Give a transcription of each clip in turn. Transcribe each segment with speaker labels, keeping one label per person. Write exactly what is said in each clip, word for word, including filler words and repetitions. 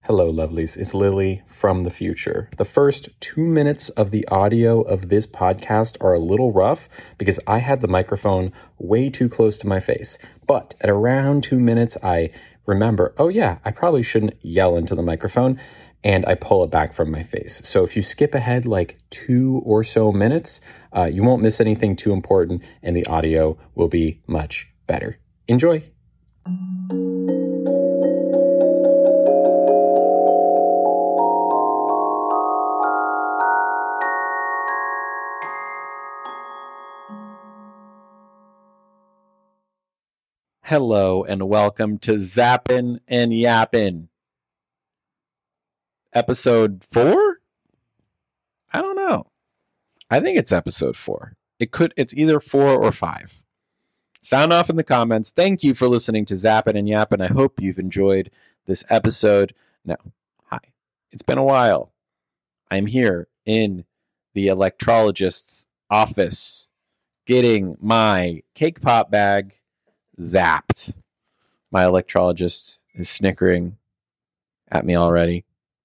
Speaker 1: Hello, lovelies. It's Lily from the future. The first two minutes of the audio of this podcast are a little rough because I had the microphone way too close to my face. But at around two minutes, I remember, oh yeah, I probably shouldn't yell into the microphone, and I pull it back from my face. So if you skip ahead like two or so minutes, uh, you won't miss anything too important, and the audio will be much better. Enjoy. Hello and welcome to Zappin' and Yappin'. Episode four? I don't know. I think it's episode four. It could, it's either four or five. Sound off in the comments. Thank you for listening to Zappin' and Yappin'. I hope you've enjoyed this episode. Now, hi. It's been a while. I'm here in the electrologist's office getting my cake pop bag zapped. My electrologist is snickering at me already.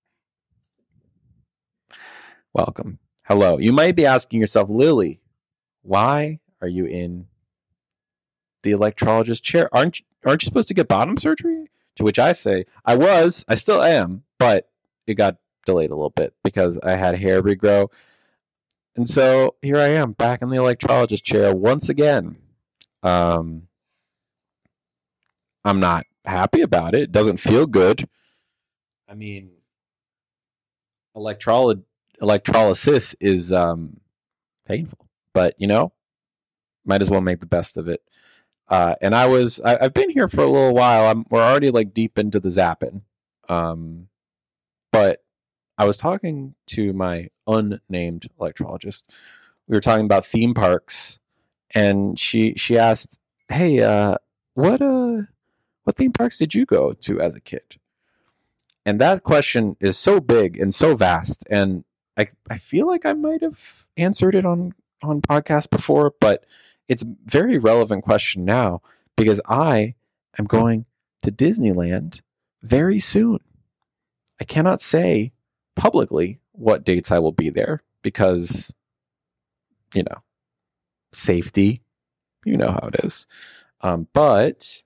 Speaker 1: Welcome. Hello. You might be asking yourself, Lily, why are you in the electrologist chair? Aren't you, aren't you supposed to get bottom surgery? To which I say, I was, I still am, but it got delayed a little bit because I had hair regrow. And so here I am back in the electrologist chair once again. Um, I'm not happy about it. It doesn't feel good. I mean, electroly- electrolysis is um, painful, but you know, might as well make the best of it. Uh, and I was, I, I've been here for a little while. I'm, we're already like deep into the zapping. Um, but I was talking to my unnamed electrologist. We were talking about theme parks, and she she asked, "Hey, uh, what uh." What theme parks did you go to as a kid?" And that question is so big and so vast. And I, I feel like I might have answered it on, on podcast before, but it's a very relevant question now because I am going to Disneyland very soon. I cannot say publicly what dates I will be there because, you know, safety, you know how it is. Um, but...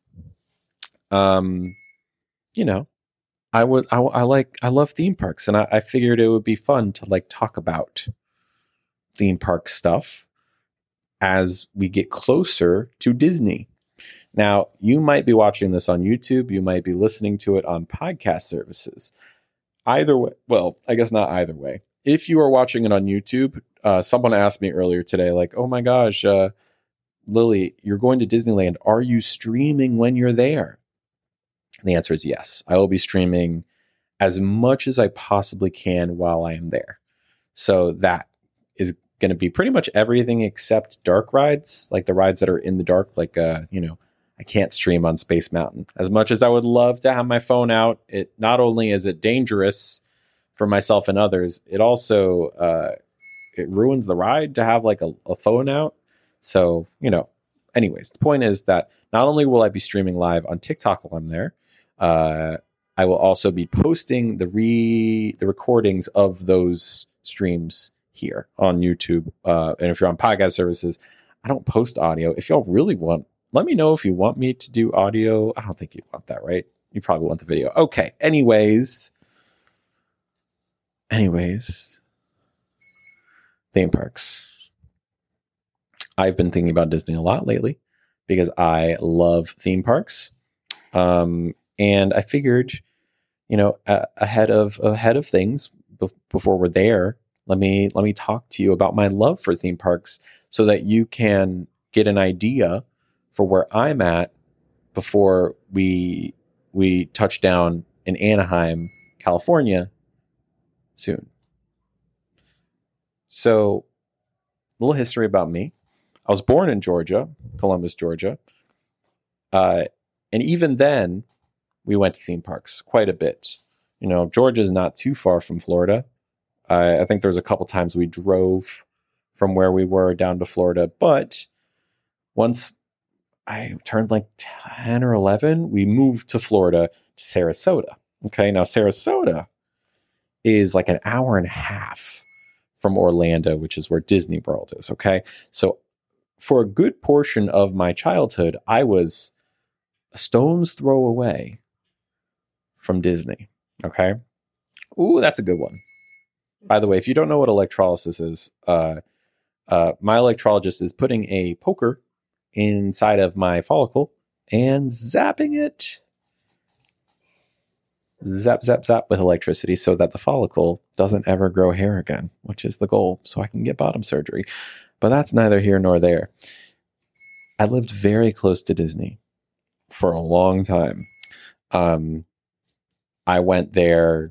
Speaker 1: Um, you know, I would, I, I like, I love theme parks, and I, I figured it would be fun to like talk about theme park stuff as we get closer to Disney. Now, you might be watching this on YouTube. You might be listening to it on podcast services. Either way, well, I guess not either way. If you are watching it on YouTube, uh, someone asked me earlier today, like, oh my gosh, uh, Lily, you're going to Disneyland. Are you streaming when you're there? The answer is yes. I will be streaming as much as I possibly can while I am there. So that is going to be pretty much everything except dark rides, like the rides that are in the dark. Like, uh, you know, I can't stream on Space Mountain. As much as I would love to have my phone out, it not only is it dangerous for myself and others, it also uh, it ruins the ride to have like a, a phone out. So, you know, anyways, the point is that not only will I be streaming live on TikTok while I'm there, Uh, I will also be posting the re the recordings of those streams here on YouTube. Uh, and if you're on podcast services, I don't post audio. If y'all really want, let me know if you want me to do audio. I don't think you want that, right? You probably want the video. Okay. Anyways, anyways, theme parks. I've been thinking about Disney a lot lately because I love theme parks. Um, And I figured, you know, uh, ahead of ahead of things be- before we're there, let me let me talk to you about my love for theme parks so that you can get an idea for where I'm at before we we touch down in Anaheim, California soon. So, a little history about me. I was born in Georgia, Columbus, Georgia. Uh, and even then, we went to theme parks quite a bit. You know, Georgia is not too far from Florida. Uh, I think there was a couple times we drove from where we were down to Florida. But once I turned like ten or eleven, we moved to Florida, to Sarasota. Okay, now Sarasota is like an hour and a half from Orlando, which is where Disney World is. Okay, so for a good portion of my childhood, I was a stone's throw away from Disney. Okay, ooh, that's a good one. By the way, if you don't know what electrolysis is, uh, uh, my electrologist is putting a poker inside of my follicle and zapping it, zap, zap, zap with electricity so that the follicle doesn't ever grow hair again, which is the goal, so I can get bottom surgery. But that's neither here nor there. I lived very close to Disney for a long time. Um, I went there,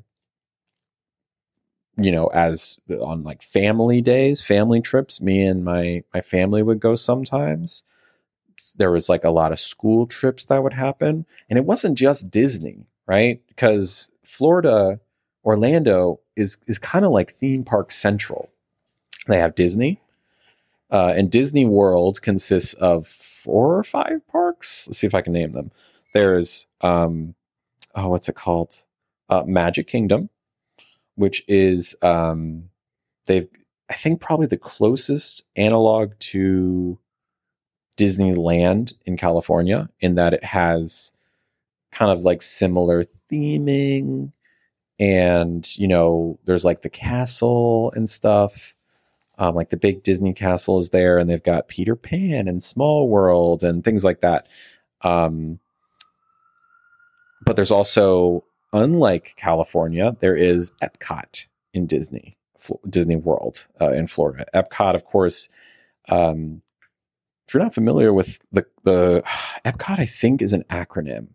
Speaker 1: you know, as on like family days, family trips. Me and my my family would go sometimes. There was like a lot of school trips that would happen, and it wasn't just Disney, right? Because Florida, Orlando is is kind of like theme park central. They have Disney, uh, and Disney World consists of four or five parks. Let's see if I can name them. There's um, oh, what's it called? Uh, Magic Kingdom, which is um, they've I think probably the closest analog to Disneyland in California, in that it has kind of like similar theming, and you know there's like the castle and stuff, um, like the big Disney castle is there, and they've got Peter Pan and Small World and things like that. Um, but there's also, unlike California, there is Epcot in Disney Disney World uh, in Florida. Epcot, of course. Um, If you're not familiar with the, the Epcot, I think is an acronym.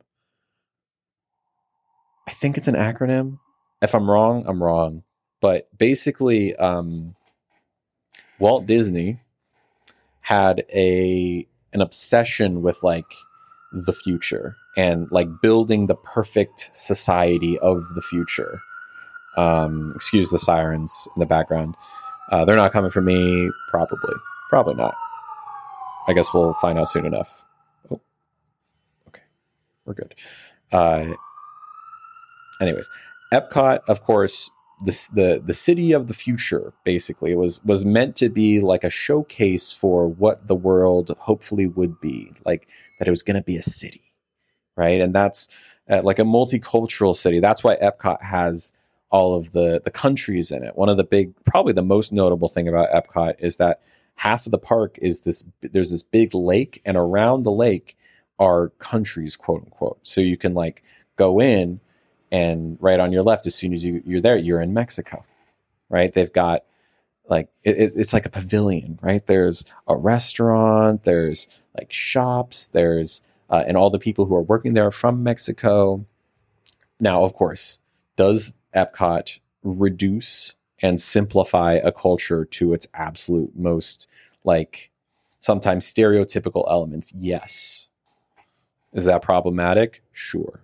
Speaker 1: I think it's an acronym. If I'm wrong, I'm wrong. But basically, um, Walt Disney had a an obsession with like the future and like building the perfect society of the future. Um, excuse the sirens in the background. Uh, they're not coming for me, probably. Probably not. I guess we'll find out soon enough. Oh, okay. We're good. Uh, anyways, Epcot, of course, the, the the city of the future, basically, was was meant to be like a showcase for what the world hopefully would be. Like that it was going to be a city, right? And that's uh, like a multicultural city. That's why Epcot has all of the, the countries in it. One of the big, probably the most notable thing about Epcot is that half of the park is this, there's this big lake, and around the lake are countries, quote unquote. So you can like go in, and right on your left, as soon as you, you're there, you're in Mexico, right? They've got like, it, it's like a pavilion, right? There's a restaurant, there's like shops, there's, uh, and all the people who are working there are from Mexico. Now, of course, does Epcot reduce and simplify a culture to its absolute most, like, sometimes stereotypical elements? Yes. Is that problematic? Sure.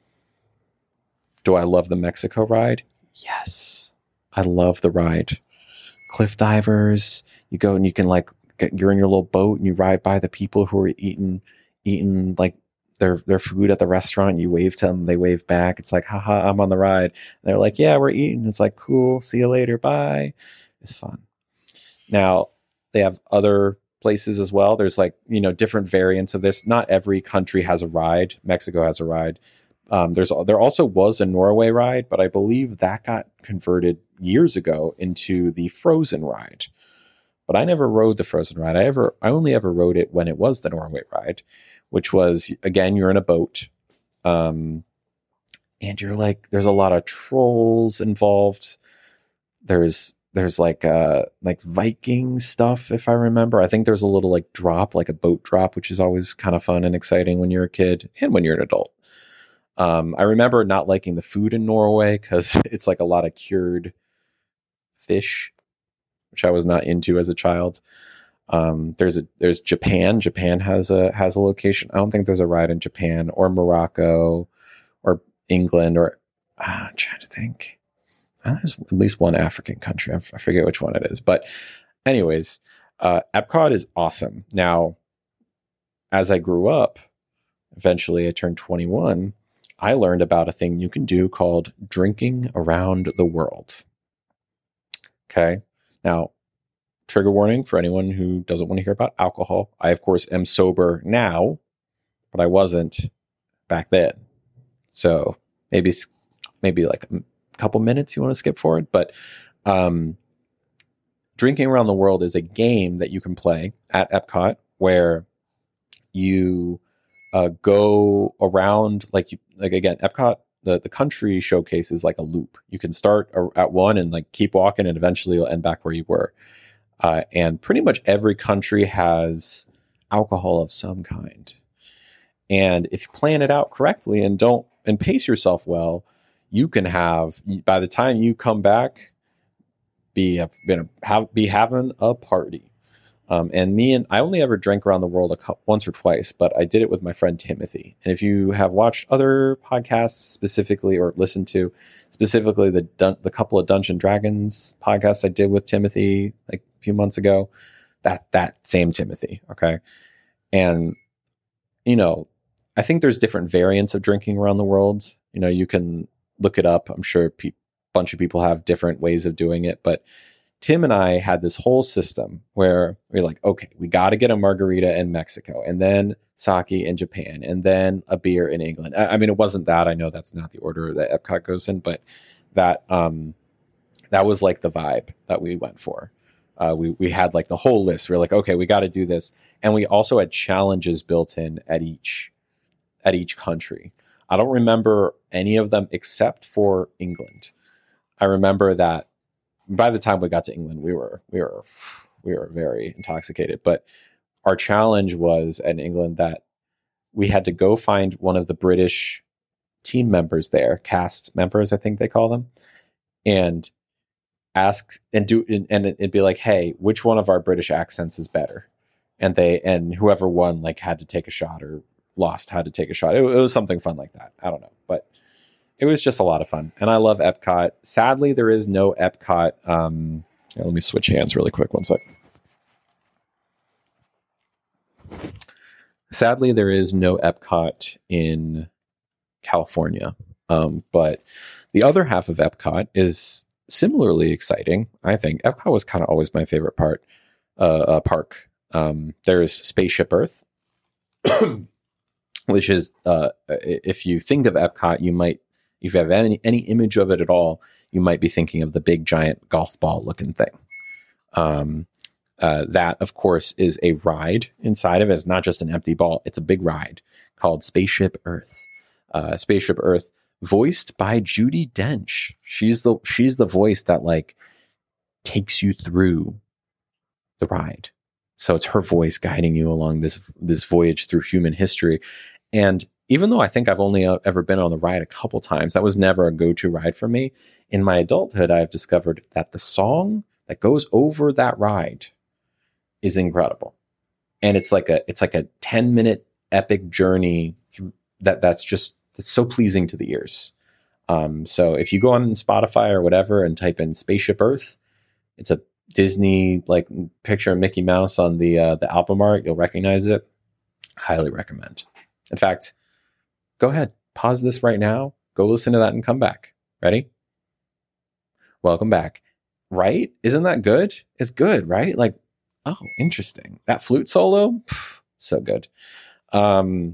Speaker 1: Do I love the Mexico ride? Yes. I love the ride. Cliff divers, you go and you can like, get, you're in your little boat and you ride by the people who are eating, eating like their their food at the restaurant. You wave to them, they wave back. It's like, haha, I'm on the ride. And they're like, yeah, we're eating. It's like, cool, see you later, bye. It's fun. Now, they have other places as well. There's like, you know, different variants of this. Not every country has a ride. Mexico has a ride. Um, there's there also was a Norway ride, but I believe that got converted years ago into the Frozen ride. But I never rode the Frozen ride. I ever I only ever rode it when it was the Norway ride, which was, again, you're in a boat, um, and you're like, there's a lot of trolls involved. There's there's like uh like Viking stuff, if I remember. I think there's a little like drop, like a boat drop, which is always kind of fun and exciting when you're a kid and when you're an adult. Um, I remember not liking the food in Norway because it's like a lot of cured fish, which I was not into as a child. Um, there's a there's Japan. Japan has a has a location. I don't think there's a ride in Japan or Morocco or England or ah, I'm trying to think. Uh, there's at least one African country. I, f- I forget which one it is. But anyways, uh, Epcot is awesome. Now, as I grew up, eventually I turned twenty-one. I learned about a thing you can do called drinking around the world. Okay. Now, trigger warning for anyone who doesn't want to hear about alcohol. I, of course, am sober now, but I wasn't back then. So maybe, maybe like a couple minutes you want to skip forward. But um, drinking around the world is a game that you can play at Epcot where you uh, go around, like you, like again, Epcot, the, the country showcase is like a loop. You can start at one and like keep walking, and eventually you'll end back where you were. Uh, and pretty much every country has alcohol of some kind. And if you plan it out correctly and don't and pace yourself well, you can have, by the time you come back, be a, have be having a party. Um, and me and I only ever drank around the world a couple, once or twice, but I did it with my friend Timothy. And if you have watched other podcasts specifically, or listened to specifically the dun- the couple of Dungeons and Dragons podcasts I did with Timothy like a few months ago, that that same Timothy, okay. And you know, I think there's different variants of drinking around the world. You know, you can look it up. I'm sure a pe- bunch of people have different ways of doing it, but Tim and I had this whole system where we're like, okay, we got to get a margarita in Mexico, and then sake in Japan, and then a beer in England. I, I mean, it wasn't that. I know that's not the order that Epcot goes in, but that um, that was like the vibe that we went for. Uh, we we had like the whole list. We we're like, okay, we got to do this, and we also had challenges built in at each at each country. I don't remember any of them except for England. I remember that. By the time we got to England, we were we were we were very intoxicated. But our challenge was in England that we had to go find one of the British team members there, cast members, I think they call them, and ask and do and it'd be like, hey, which one of our British accents is better? And they and whoever won like had to take a shot, or lost had to take a shot. It, it was something fun like that. I don't know, but it was just a lot of fun. And I love Epcot. Sadly, there is no Epcot. Um, yeah, let me switch hands really quick. One sec. Sadly, there is no Epcot in California. Um, but the other half of Epcot is similarly exciting. I think Epcot was kind of always my favorite part, uh, uh, park. Um, there's Spaceship Earth, which is, uh, if you think of Epcot, you might, if you have any, any image of it at all, you might be thinking of the big giant golf ball looking thing. Um, uh, that, of course, is a ride inside of it. It's not just an empty ball. It's a big ride called Spaceship Earth. Uh, Spaceship Earth, voiced by Judi Dench. She's the she's the voice that like takes you through the ride. So it's her voice guiding you along this this voyage through human history. And even though I think I've only uh, ever been on the ride a couple times, that was never a go-to ride for me. In my adulthood, I've discovered that the song that goes over that ride is incredible. And it's like a it's like a ten minute epic journey through that that's just it's so pleasing to the ears. Um, so if you go on Spotify or whatever and type in Spaceship Earth, it's a Disney like picture of Mickey Mouse on the uh, the album art. You'll recognize it. Highly recommend. In fact, go ahead, pause this right now, go listen to that and come back. Ready? Welcome back. Right? Isn't that good? It's good, right? Like, oh, interesting. That flute solo, pff, so good. Um,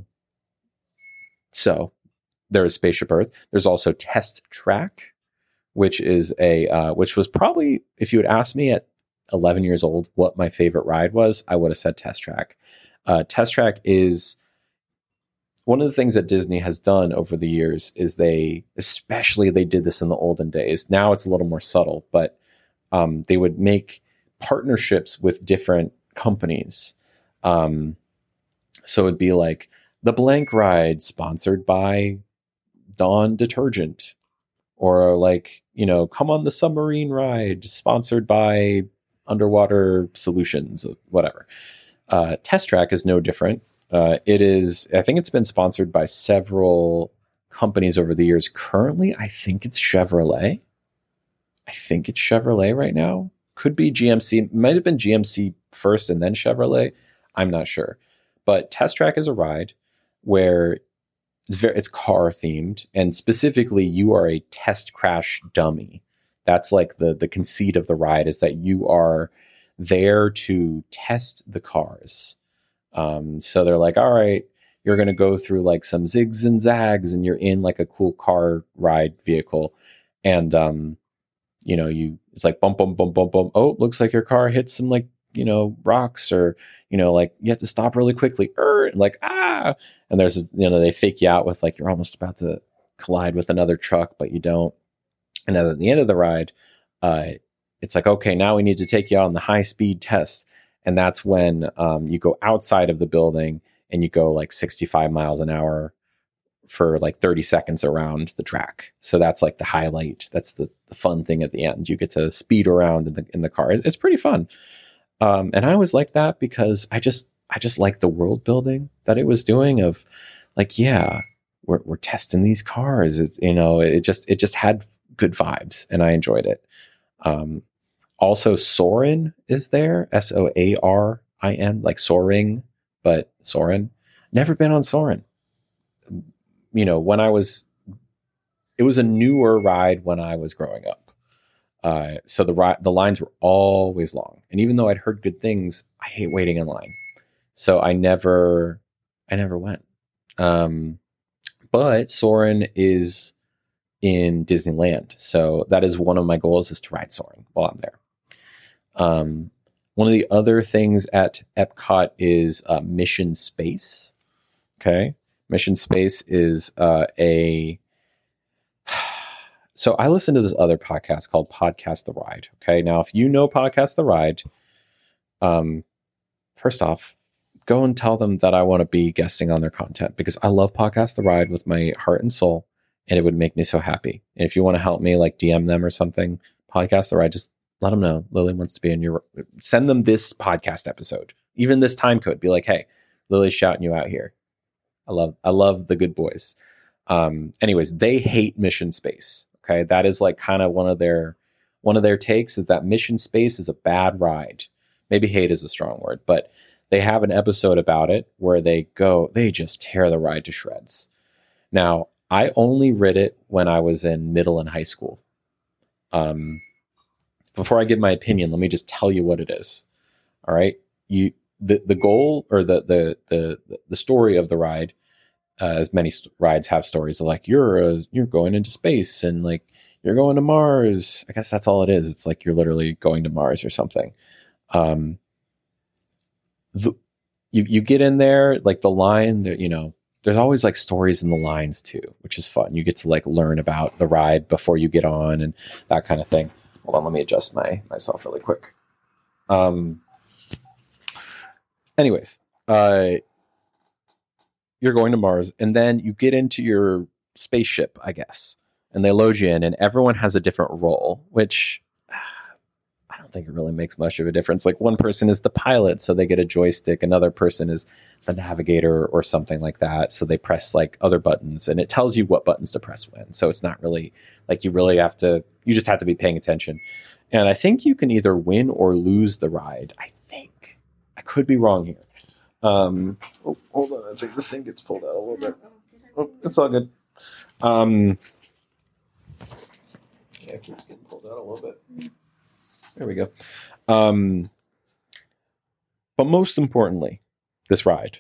Speaker 1: so there is Spaceship Earth. There's also Test Track, which is a, uh, which was probably, if you had asked me at eleven years old what my favorite ride was, I would have said Test Track. Uh, Test Track is one of the things that Disney has done over the years is they, especially they did this in the olden days. Now it's a little more subtle, but um, they would make partnerships with different companies. Um, so it'd be like the blank ride sponsored by Dawn Detergent, or like, you know, come on the submarine ride sponsored by Underwater Solutions, whatever. Uh, Test Track is no different. Uh, it is, I think it's been sponsored by several companies over the years. Currently, I think it's Chevrolet. I think it's Chevrolet right now. Could be G M C. Might have been G M C first and then Chevrolet. I'm not sure. But Test Track is a ride where it's very it's car themed, and specifically you are a test crash dummy. That's like the the conceit of the ride, is that you are there to test the cars. Um, so they're like, all right, you're going to go through like some zigs and zags, and you're in like a cool car ride vehicle. And, um, you know, you, it's like bump, bump, bump, bump, bump. Oh, looks like your car hit some like, you know, rocks, or, you know, like you have to stop really quickly. Er, like, ah, and there's, a, you know, they fake you out with like, you're almost about to collide with another truck, but you don't. And then at the end of the ride, uh, it's like, okay, now we need to take you out on the high speed test. And that's when um, you go outside of the building and you go like sixty-five miles an hour for like thirty seconds around the track. So that's like the highlight. That's the, the fun thing at the end. You get to speed around in the in the car. It's pretty fun. Um, and I always like that because I just I just like the world building that it was doing of like, yeah, we're we're testing these cars. It's, you know, it just it just had good vibes, and I enjoyed it. Um, also, Soarin' is there, S O A R I N, like Soaring, but Soarin'. Never been on Soarin'. You know, when I was, it was a newer ride when I was growing up. Uh, so the ri- the lines were always long, and even though I'd heard good things, I hate waiting in line. So I never, I never went. Um, but Soarin' is in Disneyland, so that is one of my goals, is to ride Soarin' while I'm there. Um, one of the other things at Epcot is uh, Mission Space. Okay, Mission Space is uh, a. So I listen to this other podcast called Podcast the Ride. Okay, now if you know Podcast the Ride, um, first off, go and tell them that I want to be guesting on their content, because I love Podcast the Ride with my heart and soul, and it would make me so happy. And if you want to help me, like D M them or something, Podcast the Ride, just let them know Lily wants to be in your, send them this podcast episode, even this time code. Be like, hey, Lily's shouting you out here. I love, I love the good boys. Um, anyways, they hate Mission Space. Okay. That is like kind of one of their, one of their takes, is that Mission Space is a bad ride. Maybe hate is a strong word, but they have an episode about it where they go, they just tear the ride to shreds. Now, I only rid it when I was in middle and high school. Um, Before I give my opinion, let me just tell you what it is. All right. You, the, the goal, or the, the, the, the story of the ride, uh, as many st- rides have stories of like, you're, uh, you're going into space, and like, you're going to Mars. I guess that's all it is. It's like, you're literally going to Mars or something. Um, the, you, you get in there, like the line that, you know, there's always like stories in the lines too, which is fun. You get to like learn about the ride before you get on and that kind of thing. Hold on, let me adjust my myself really quick. Um. Anyways, uh, you're going to Mars, and then you get into your spaceship, I guess, and they load you in, and everyone has a different role, which uh, I don't think it really makes much of a difference. Like, one person is the pilot, so they get a joystick. Another person is the navigator or something like that, so they press like other buttons, and it tells you what buttons to press when. So it's not really like you really have to. You just have to be paying attention. And I think you can either win or lose the ride. I think. I could be wrong here. Um, oh, hold on. I think the thing gets pulled out a little bit. Oh, it's all good. Um, yeah, it keeps getting pulled out a little bit. There we go. Um, but most importantly, this ride.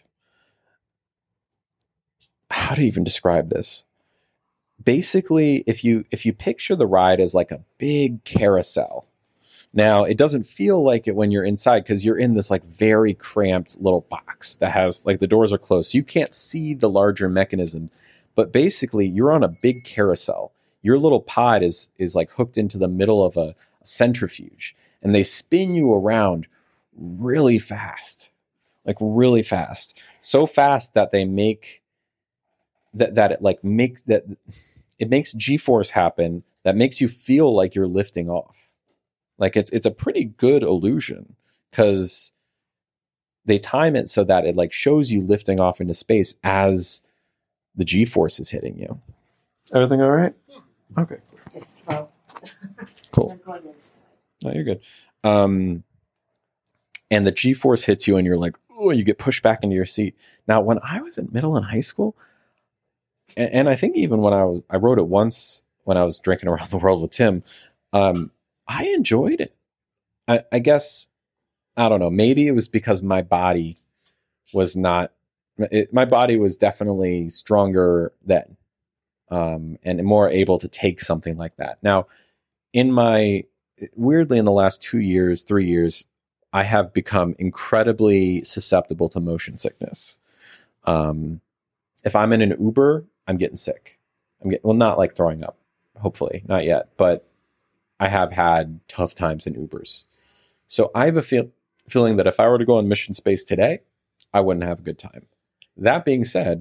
Speaker 1: How to even describe this? Basically, if you if you picture the ride as like a big carousel. Now, it doesn't feel like it when you're inside, because you're in this like very cramped little box that has like the doors are closed. So you can't see the larger mechanism. But basically, you're on a big carousel. Your little pod is is like hooked into the middle of a, a centrifuge, and they spin you around really fast, like really fast, so fast that they make that that it like makes that it makes G-force happen that makes you feel like you're lifting off. Like it's it's a pretty good illusion, because they time it so that it like shows you lifting off into space as the G-force is hitting you. Everything all right?
Speaker 2: Yeah.
Speaker 1: Okay.
Speaker 2: Just slow.
Speaker 1: Cool. No, you're good. Um, and the G-force hits you, and you're like, oh, you get pushed back into your seat. Now, when I was in middle and high school, and, and I think even when I was, I rode it once when I was drinking around the world with Tim, um, I enjoyed it. I, I guess, I don't know, maybe it was because my body was not, it, my body was definitely stronger then, um, and more able to take something like that. Now, in my, weirdly, in the last two years, three years, I have become incredibly susceptible to motion sickness. Um, if I'm in an Uber, I'm getting sick. I'm getting, well, not like throwing up, hopefully, not yet, but I have had tough times in Ubers. So I have a feel, feeling that if I were to go on Mission Space today, I wouldn't have a good time. That being said,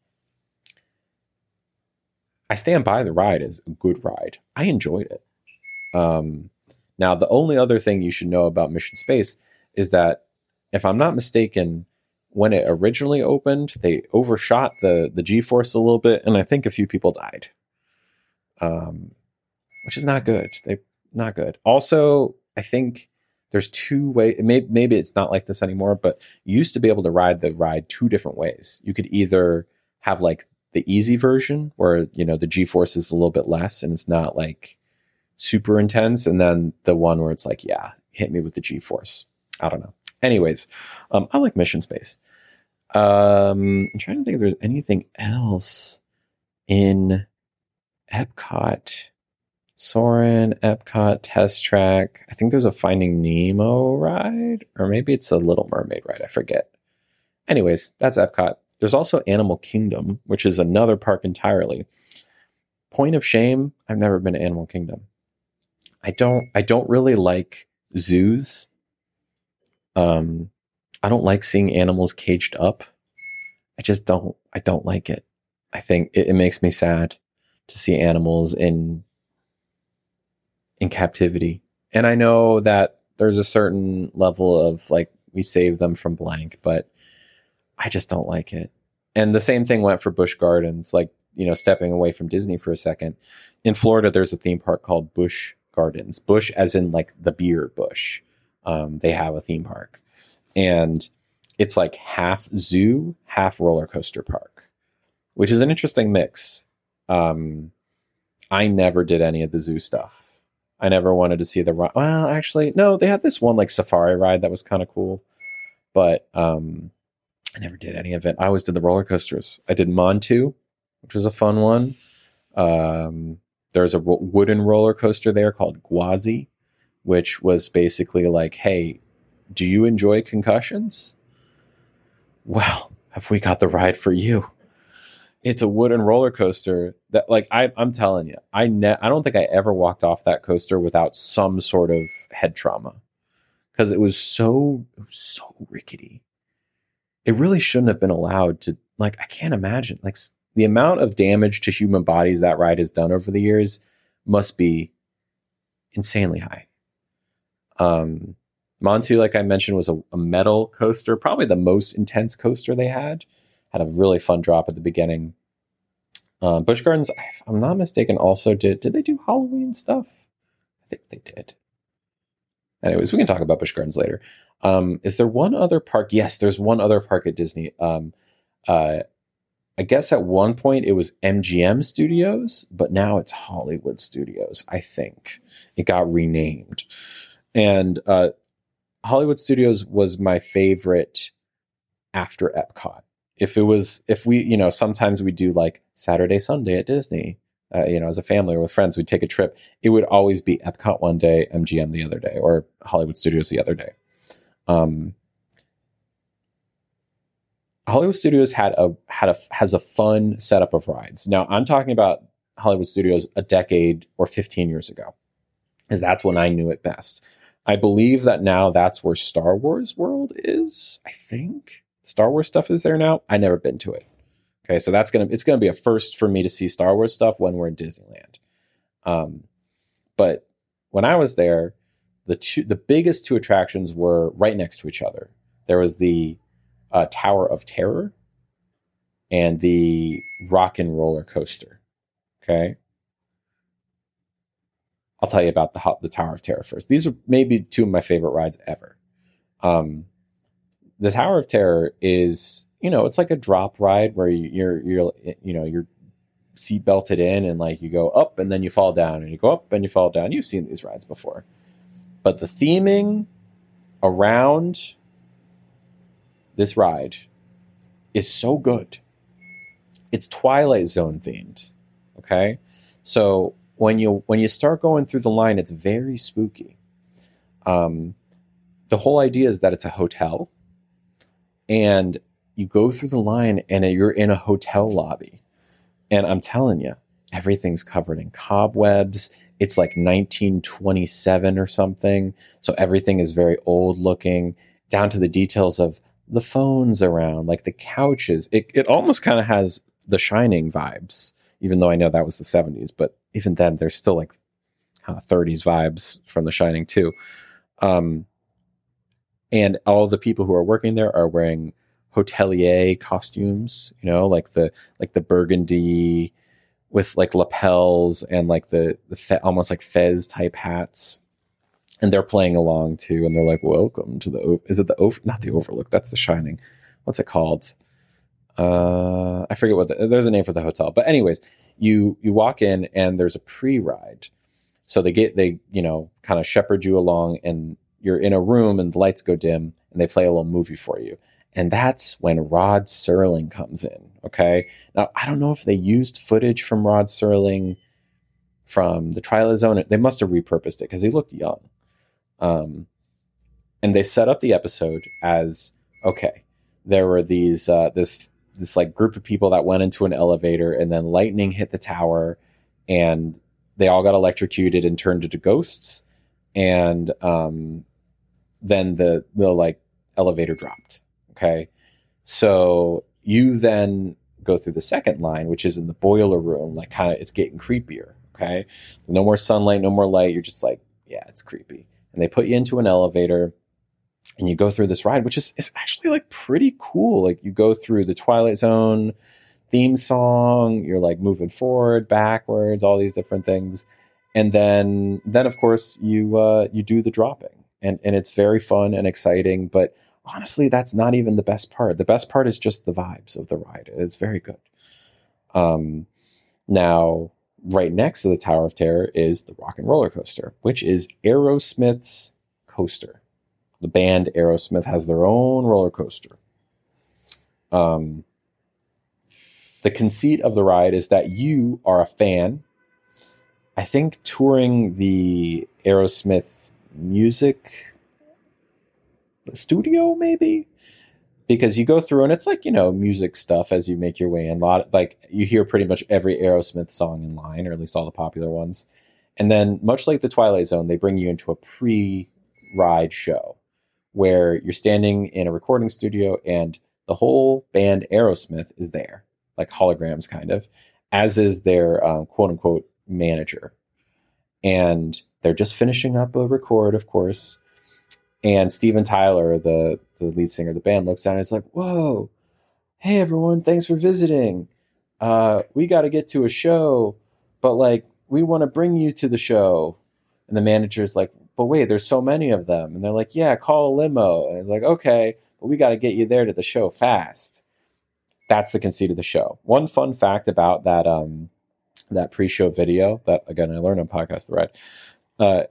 Speaker 1: I stand by the ride as a good ride. I enjoyed it. Um, now, the only other thing you should know about Mission Space is that, if I'm not mistaken, when it originally opened, they overshot the, the G-force a little bit, and I think a few people died, um, which is not good. They not good. Also, I think there's two ways. Maybe, maybe it's not like this anymore, but you used to be able to ride the ride two different ways. You could either have like the easy version where, you know, the G-force is a little bit less and it's not like super intense, and then the one where it's like, yeah, hit me with the G-force. I don't know. Anyways, um, I like Mission Space. Um, I'm trying to think if there's anything else in Epcot. Soarin', Epcot, Test Track. I think there's a Finding Nemo ride, or maybe it's a Little Mermaid ride. I forget. Anyways, that's Epcot. There's also Animal Kingdom, which is another park entirely. Point of shame, I've never been to Animal Kingdom. I don't I don't really like zoos. Um, I don't like seeing animals caged up. I just don't I don't like it. I think it, it makes me sad to see animals in in captivity. And I know that there's a certain level of like, we save them from blank, but I just don't like it. And the same thing went for Busch Gardens, like, you know, stepping away from Disney for a second. In Florida, there's a theme park called Busch Gardens. Busch as in like the beer Busch. Um, they have a theme park. And it's like half zoo, half roller coaster park, which is an interesting mix. Um, I never did any of the zoo stuff. I never wanted to see the ride. Well, actually, no, they had this one like safari ride that was kind of cool, but um, I never did any of it. I always did the roller coasters. I did Montu, which was a fun one. Um, there's a ro- wooden roller coaster there called Gwazi, which was basically like, hey, do you enjoy concussions? Well, have we got the ride for you? It's a wooden roller coaster that, like, I, I'm telling you, I ne- I don't think I ever walked off that coaster without some sort of head trauma, because it was so it was so rickety. It really shouldn't have been allowed to. Like, I can't imagine like the amount of damage to human bodies that ride has done over the years must be insanely high. Um, Montu, like I mentioned, was a, a metal coaster, probably the most intense coaster they had. Had a really fun drop at the beginning. Uh, Busch Gardens, if I'm not mistaken, also did. Did they do Halloween stuff? I think they did. Anyways, we can talk about Busch Gardens later. Um, is there one other park? Yes, there's one other park at Disney. Um, uh, I guess at one point it was M G M Studios, but now it's Hollywood Studios, I think. It got renamed. And uh, Hollywood Studios was my favorite after Epcot. If it was, if we, you know, sometimes we do like Saturday, Sunday at Disney, uh, you know, as a family or with friends, we'd take a trip. It would always be Epcot one day, M G M the other day, or Hollywood Studios the other day. Um, Hollywood Studios had a had a has a fun setup of rides. Now I'm talking about Hollywood Studios a decade or fifteen years ago, because that's when I knew it best. I believe that now that's where Star Wars World is. I think Star Wars stuff is there now. I never been to it. Okay, so that's gonna it's gonna be a first for me to see Star Wars stuff when we're in Disneyland. Um, but when I was there, the two the biggest two attractions were right next to each other. There was the uh, Tower of Terror and the Rock and Roller Coaster. Okay, I'll tell you about the the Tower of Terror first. These are maybe two of my favorite rides ever. Um, the Tower of Terror is, you know, it's like a drop ride where you're you're you know you're seat belted in and like you go up and then you fall down and you go up and you fall down. You've seen these rides before. But the theming around this ride is so good. It's Twilight Zone themed. Okay? So when you when you start going through the line, it's very spooky. Um, the whole idea is that it's a hotel, and you go through the line and you're in a hotel lobby. And I'm telling you, everything's covered in cobwebs. It's like nineteen twenty-seven or something. So everything is very old looking, down to the details of the phones around, like the couches. It, it almost kind of has The Shining vibes, even though I know that was the seventies. But even then, there's still like kind of thirties vibes from The Shining too. Um, and all the people who are working there are wearing hotelier costumes, you know, like the like the burgundy with like lapels and like the the fe- almost like fez type hats, and they're playing along too. And they're like, "Welcome to the o- is it the over not the Overlook? That's The Shining. What's it called? Uh, I forget what the, there's a name for the hotel. But anyways, you you walk in and there's a pre-ride, so they get they you know kind of shepherd you along, and you're in a room and the lights go dim and they play a little movie for you. And that's when Rod Serling comes in. Okay. Now, I don't know if they used footage from Rod Serling from the Twilight Zone. They must have repurposed it because he looked young. Um, and they set up the episode as, okay, there were these, uh, this, this like group of people that went into an elevator, and then lightning hit the tower and they all got electrocuted and turned into ghosts. And, um, then the, the like elevator dropped. Okay. So you then go through the second line, which is in the boiler room, like kind of, it's getting creepier. Okay. No more sunlight, no more light. You're just like, yeah, it's creepy. And they put you into an elevator and you go through this ride, which is, is actually like pretty cool. Like you go through the Twilight Zone theme song, you're like moving forward, backwards, all these different things. And then, then of course you, uh, you do the dropping. And, and it's very fun and exciting, but honestly, that's not even the best part. The best part is just the vibes of the ride. It's very good. Um, now, right next to the Tower of Terror is the Rock and Roller Coaster, which is Aerosmith's coaster. The band Aerosmith has their own roller coaster. Um, the conceit of the ride is that you are a fan, I think, touring the Aerosmith music studio, maybe, because you go through and it's like, you know, music stuff as you make your way in. A lot of, like, you hear pretty much every Aerosmith song in line, or at least all the popular ones. And then, much like the Twilight Zone, they bring you into a pre-ride show where you're standing in a recording studio and the whole band Aerosmith is there, like holograms kind of, as is their um, quote unquote manager. And they're just finishing up a record, of course. And Steven Tyler, the, the lead singer of the band, looks down and is like, "Whoa, hey everyone, thanks for visiting. Uh, we got to get to a show, but like, we want to bring you to the show." And the manager's like, "But wait, there's so many of them." And they're like, "Yeah, call a limo." And it's like, "Okay, but we got to get you there to the show fast." That's the conceit of the show. One fun fact about that, um, that pre-show video that, again, I learned on Podcast The Ride, uh,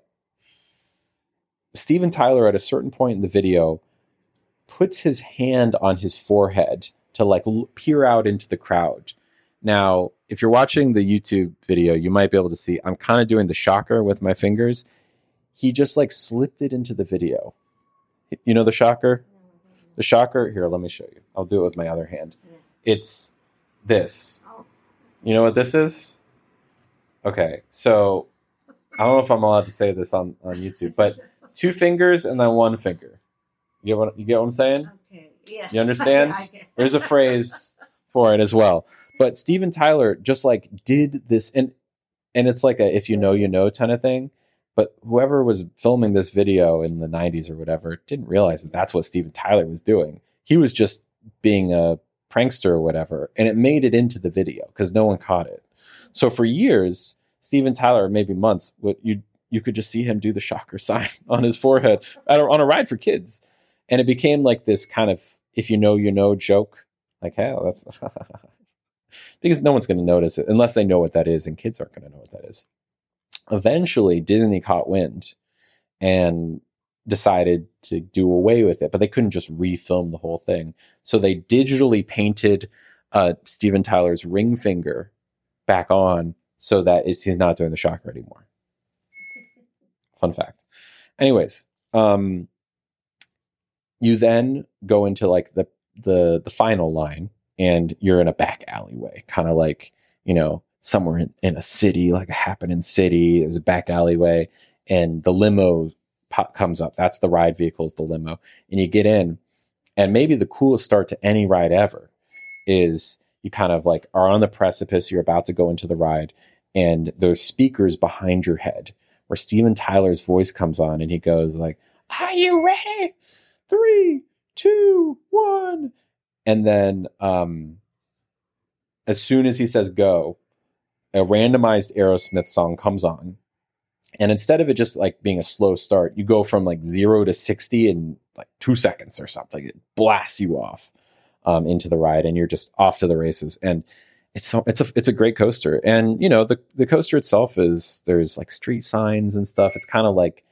Speaker 1: Steven Tyler at a certain point in the video puts his hand on his forehead to like l- peer out into the crowd. Now, if you're watching the YouTube video, you might be able to see I'm kind of doing the shocker with my fingers. He just like slipped it into the video. You know the shocker? The shocker, here, let me show you. I'll do it with my other hand. It's this. You know what this is? Okay, so I don't know if I'm allowed to say this on, on YouTube, but two fingers and then one finger. You get what, you get what I'm saying?
Speaker 2: Okay, yeah.
Speaker 1: You understand?
Speaker 2: Yeah,
Speaker 1: There's a phrase for it as well. But Steven Tyler just like did this, and and it's like a if you know, you know kind of thing. But whoever was filming this video in the nineties or whatever didn't realize that that's what Steven Tyler was doing. He was just being a prankster or whatever, and it made it into the video because no one caught it. So for years, Steven Tyler, maybe months, what you you could just see him do the shocker sign on his forehead at a, on a ride for kids, and it became like this kind of if you know, you know joke. Like, hey, that's because no one's going to notice it unless they know what that is, and kids aren't going to know what that is. Eventually, Disney caught wind and decided to do away with it, but they couldn't just refilm the whole thing. So they digitally painted uh, Steven Tyler's ring finger back on so that it's, he's not doing the shocker anymore. Fun fact. Anyways, um, you then go into like the, the, the final line, and you're in a back alleyway, kind of like, you know, somewhere in, in a city, like a happening city. There's a back alleyway, and the limo pop comes up. That's the ride vehicle, is the limo. And you get in, and maybe the coolest start to any ride ever is you kind of like are on the precipice. You're about to go into the ride, and there's speakers behind your head where Steven Tyler's voice comes on, and he goes like, "Are you ready? Three, two, one." And then um, as soon as he says go, a randomized Aerosmith song comes on. And instead of it just like being a slow start, you go from like zero to sixty in like two seconds or something. It blasts you off um, into the ride, and you're just off to the races. And it's so it's a it's a great coaster. And you know, the the coaster itself is, there's like street signs and stuff. It's kind of like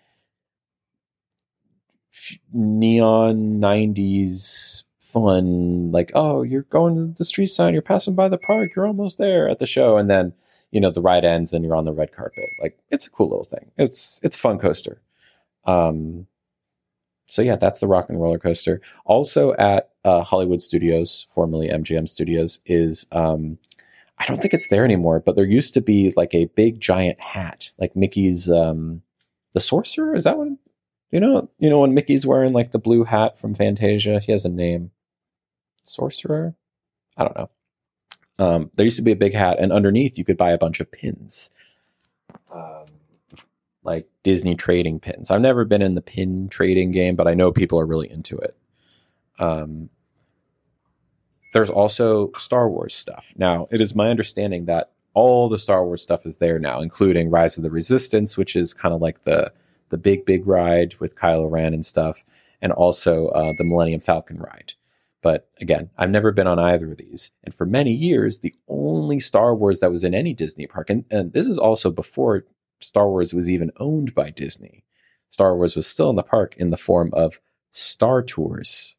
Speaker 1: neon nineties fun, like, oh, you're going to the street sign, you're passing by the park, you're almost there at the show, and then you know the ride ends and you're on the red carpet. Like, it's a cool little thing. It's it's a fun coaster. Um, so yeah, that's the Rock and Roller Coaster. Also at uh, Hollywood Studios, formerly M G M Studios, is um, I don't think it's there anymore, but there used to be like a big giant hat, like Mickey's um, the Sorcerer. Is that one? You know, you know when Mickey's wearing like the blue hat from Fantasia, he has a name. Sorcerer? I don't know. Um, there used to be a big hat, and underneath you could buy a bunch of pins, um, like Disney trading pins. I've never been in the pin trading game, but I know people are really into it. Um, there's also Star Wars stuff. Now, it is my understanding that all the Star Wars stuff is there now, including Rise of the Resistance, which is kind of like the the big, big ride with Kylo Ren and stuff, and also uh, the Millennium Falcon ride. But again, I've never been on either of these. And for many years, the only Star Wars that was in any Disney park, and, and this is also before Star Wars was even owned by Disney. Star Wars was still in the park in the form of Star Tours.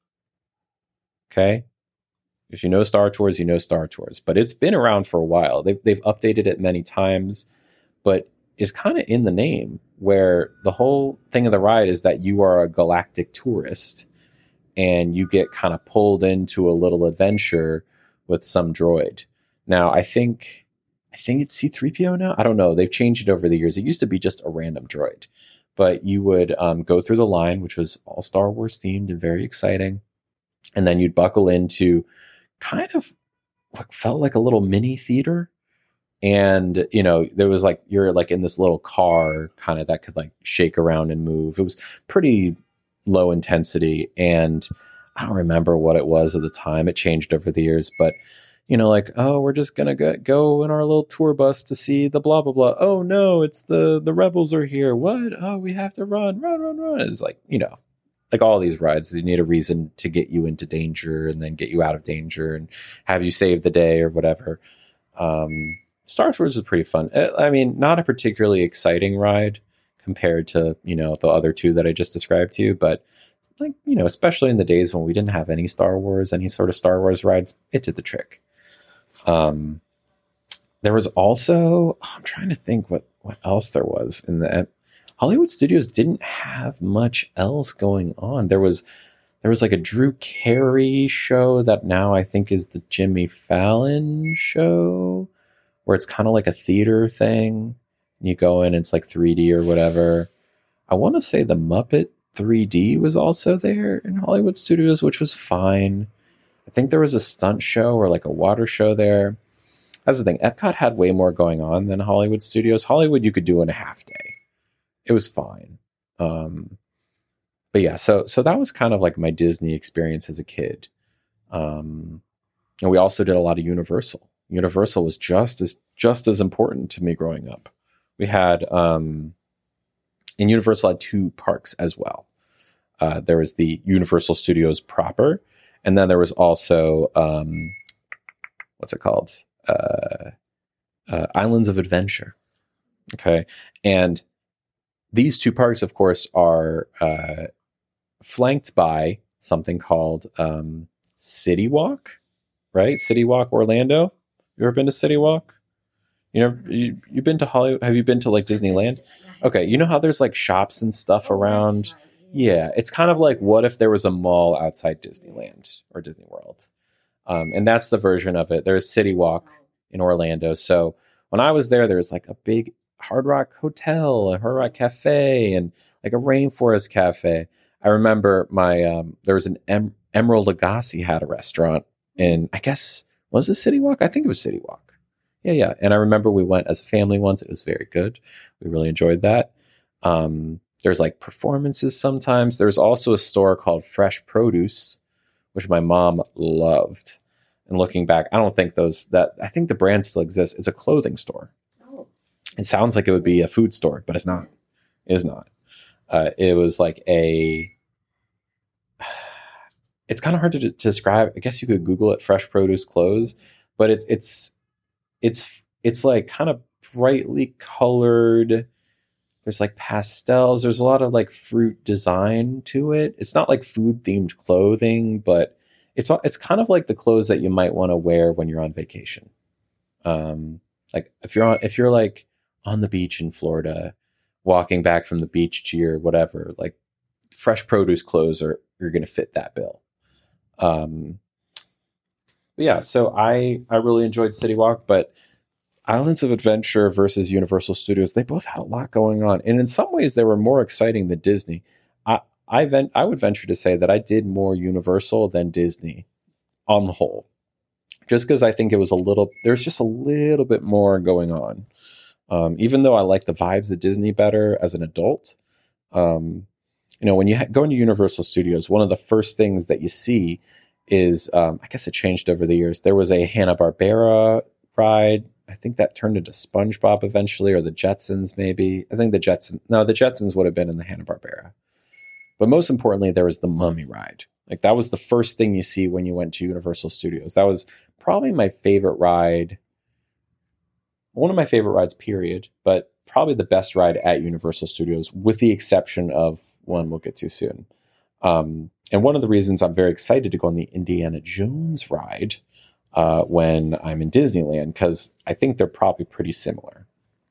Speaker 1: Okay? If you know Star Tours, you know Star Tours. But it's been around for a while. They've, they've updated it many times, but it's kind of in the name, where the whole thing of the ride is that you are a galactic tourist, and you get kind of pulled into a little adventure with some droid. Now, I think I think it's C three P O now. I don't know. They've changed it over the years. It used to be just a random droid. But you would um, go through the line, which was all Star Wars themed and very exciting. And then you'd buckle into kind of what felt like a little mini theater. And, you know, there was like, you're like in this little car kind of that could like shake around and move. It was pretty low intensity, and I don't remember what it was at the time. It changed over the years, but you know, like, oh, we're just gonna go, go in our little tour bus to see the blah blah blah. Oh no, it's the the rebels are here. What? Oh, we have to run, run, run, run. It's like, you know, like all these rides, you need a reason to get you into danger and then get you out of danger and have you save the day or whatever. Um, Star Tours is pretty fun. I mean, not a particularly exciting ride compared to, you know, the other two that I just described to you, but like, you know, especially in the days when we didn't have any Star Wars, any sort of Star Wars rides, it did the trick. Um, there was also, I'm trying to think what, what else there was in the Hollywood Studios didn't have much else going on. There was, there was like a Drew Carey show that now I think is the Jimmy Fallon show, where it's kind of like a theater thing. You go in, it's like three D or whatever. I want to say the Muppet three D was also there in Hollywood Studios, which was fine. I think there was a stunt show or like a water show there. That's the thing. Epcot had way more going on than Hollywood Studios. Hollywood you could do in a half day. It was fine. Um, but yeah, so so that was kind of like my Disney experience as a kid. Um, and we also did a lot of Universal. Universal was just as just as important to me growing up. We had, um, and Universal had two parks as well. Uh, there was the Universal Studios proper, and then there was also, um, what's it called? uh, uh, Islands of Adventure. Okay. And these two parks, of course, are uh, flanked by something called um, City Walk, right? City Walk Orlando. You ever been to City Walk? You know, you, you've been to Hollywood. Have you been to like Disneyland? Okay. You know how there's like shops and stuff around? Yeah. It's kind of like, what if there was a mall outside Disneyland or Disney World? Um, and that's the version of it. There's City Walk in Orlando. So when I was there, there was like a big Hard Rock Hotel, a Hard Rock Cafe, and like a Rainforest Cafe. I remember my, um, there was an em- Emerald Lagasse had a restaurant in, I guess, was it City Walk? I think it was City Walk. Yeah, yeah. And I remember we went as a family once. It was very good. We really enjoyed that. Um, there's like performances sometimes. There's also a store called Fresh Produce, which my mom loved. And looking back, I don't think those, that, I think the brand still exists. It's a clothing store. Oh. It sounds like it would be a food store, but it's not. It is not. Uh, it was like a, it's kind of hard to, to describe. I guess you could Google it, Fresh Produce Clothes, but it's, it's, it's, it's like kind of brightly colored. There's like pastels. There's a lot of like fruit design to it. It's not like food themed clothing, but it's, it's kind of like the clothes that you might want to wear when you're on vacation. Um, like if you're on, if you're like on the beach in Florida, walking back from the beach to your whatever, like Fresh Produce clothes are, you're going to fit that bill. Um, but yeah, so I, I really enjoyed City Walk, but Islands of Adventure versus Universal Studios, they both had a lot going on. And in some ways they were more exciting than Disney. I, I, vent, I would venture to say that I did more Universal than Disney on the whole, just because I think it was a little, there's just a little bit more going on. Um, even though I like the vibes of Disney better as an adult, um, you know, when you ha- go into Universal Studios, one of the first things that you see is, um, I guess it changed over the years. There was a Hanna-Barbera ride. I think that turned into SpongeBob eventually, or the Jetsons maybe. I think the Jetsons, no, the Jetsons would have been in the Hanna-Barbera. But most importantly, there was the Mummy ride. Like that was the first thing you see when you went to Universal Studios. That was probably my favorite ride. One of my favorite rides, period, but probably the best ride at Universal Studios, with the exception of one we'll get to soon. Um, and one of the reasons I'm very excited to go on the Indiana Jones ride uh, when I'm in Disneyland, because I think they're probably pretty similar.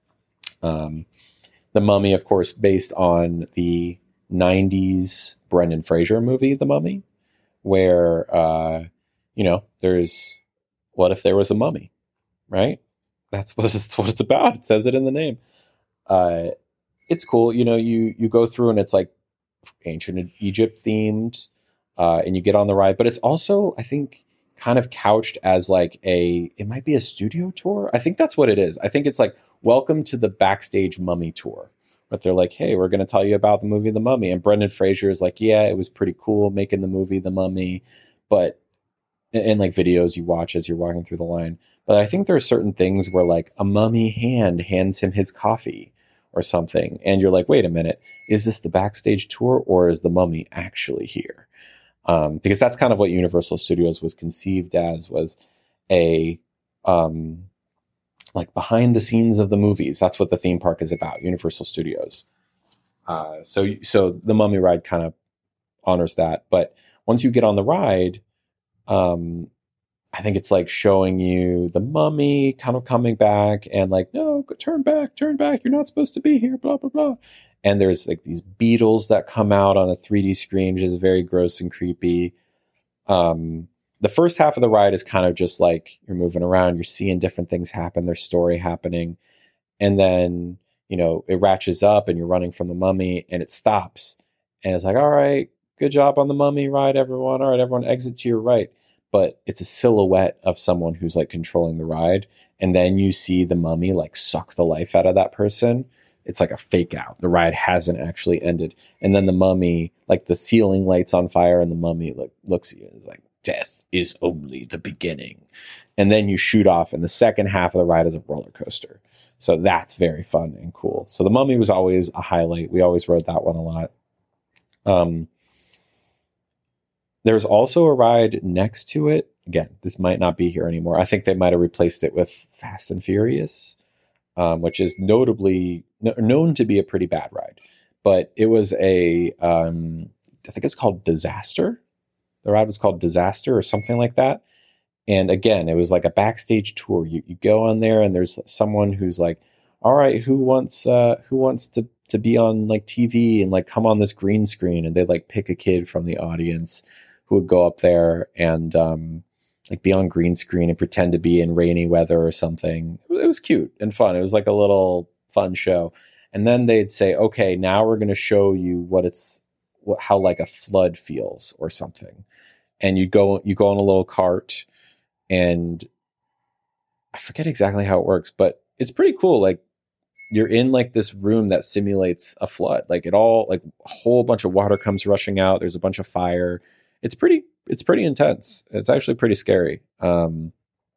Speaker 1: Um, the Mummy, of course, based on the nineties Brendan Fraser movie, The Mummy, where, uh, you know, there's, what if there was a mummy, right? That's what, that's what it's about. It says it in the name. Uh, it's cool. You know, you, you go through and it's like ancient Egypt themed, uh, and you get on the ride, but it's also, I think, kind of couched as like a, it might be a studio tour. I think that's what it is. I think it's like, welcome to the backstage Mummy tour. But they're like, hey, we're going to tell you about the movie The Mummy. And Brendan Fraser is like, yeah, it was pretty cool making the movie The Mummy. But, and like videos you watch as you're walking through the line. But I think there are certain things where like a mummy hand hands him his coffee or something. And you're like, wait a minute, is this the backstage tour or is the mummy actually here? Um, because that's kind of what Universal Studios was conceived as, was a, um, like behind the scenes of the movies. That's what the theme park is about, Universal Studios. Uh, so, so the Mummy ride kind of honors that. But once you get on the ride, um, I think it's like showing you the mummy kind of coming back and like, no, turn back, turn back. You're not supposed to be here, blah, blah, blah. And there's like these beetles that come out on a three D screen, which is very gross and creepy. Um, the first half of the ride is kind of just like you're moving around, you're seeing different things happen, there's story happening. And then, you know, it ratchets up and you're running from the mummy and it stops. And it's like, all right, good job on the mummy ride, everyone. All right, everyone exit to your right. But it's a silhouette of someone who's like controlling the ride. And then you see the mummy like suck the life out of that person. It's like a fake out. The ride hasn't actually ended. And then the mummy, like the ceiling lights on fire and the mummy look, looks at you and is like, death is only the beginning. And then you shoot off and the second half of the ride is a roller coaster. So that's very fun and cool. So the mummy was always a highlight. We always rode that one a lot. Um, There's also a ride next to it again, this might not be here anymore. I think they might have replaced it with Fast and Furious, um, which is notably n- known to be a pretty bad ride. But it was a, um, I think it's called Disaster. The ride was called Disaster or something like that. And again, it was like a backstage tour. You you go on there and there's someone who's like, all right, who wants uh, who wants to to be on like T V and like come on this green screen? And they like pick a kid from the audience who would go up there and um, like be on green screen and pretend to be in rainy weather or something. It was cute and fun. It was like a little fun show. And then they'd say, okay, now we're going to show you what it's what, how like a flood feels or something. And you go you go on a little cart. And I forget exactly how it works, but it's pretty cool. Like you're in like this room that simulates a flood. Like it all, like a whole bunch of water comes rushing out. There's a bunch of fire. It's pretty, it's pretty intense. It's actually pretty scary. Um,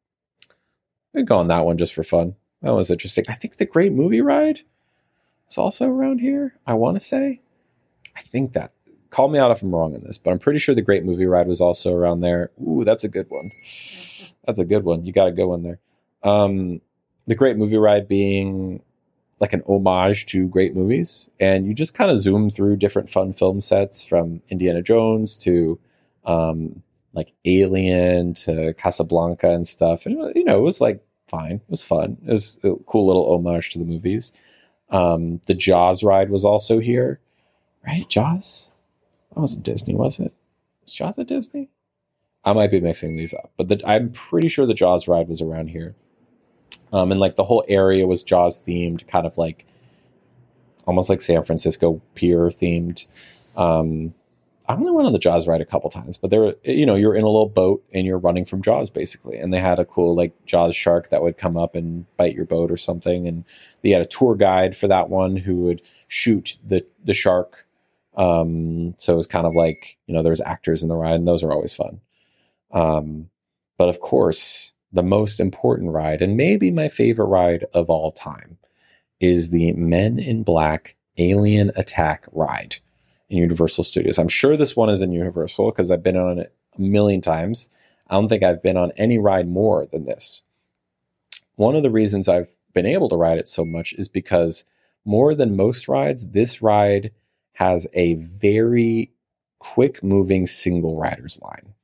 Speaker 1: I'd go on that one just for fun. That was interesting. I think the Great Movie Ride is also around here. I want to say, I think that. Call me out if I'm wrong on this, but I'm pretty sure the Great Movie Ride was also around there. Ooh, that's a good one. That's a good one. You got to go in there. Um, the Great Movie Ride being like an homage to great movies. And you just kind of zoom through different fun film sets from Indiana Jones to um, like Alien to Casablanca and stuff. And, you know, it was like fine. It was fun. It was a cool little homage to the movies. Um, the Jaws ride was also here, right? Jaws? That wasn't Disney, was it? Was Jaws at Disney? I might be mixing these up, but the, I'm pretty sure the Jaws ride was around here. Um, and like the whole area was Jaws themed, kind of like almost like San Francisco Pier themed. Um, I only went on the Jaws ride a couple times, but there, you know, you're in a little boat and you're running from Jaws basically. And they had a cool like Jaws shark that would come up and bite your boat or something. And they had a tour guide for that one who would shoot the the shark. Um, so it was kind of like, you know, there's actors in the ride and those are always fun. Um, but of course, the most important ride and maybe my favorite ride of all time is the Men in Black Alien Attack ride in Universal Studios. I'm sure this one is in Universal because I've been on it a million times. I don't think I've been on any ride more than this. One of the reasons I've been able to ride it so much is because more than most rides, this ride has a very quick moving single rider's line.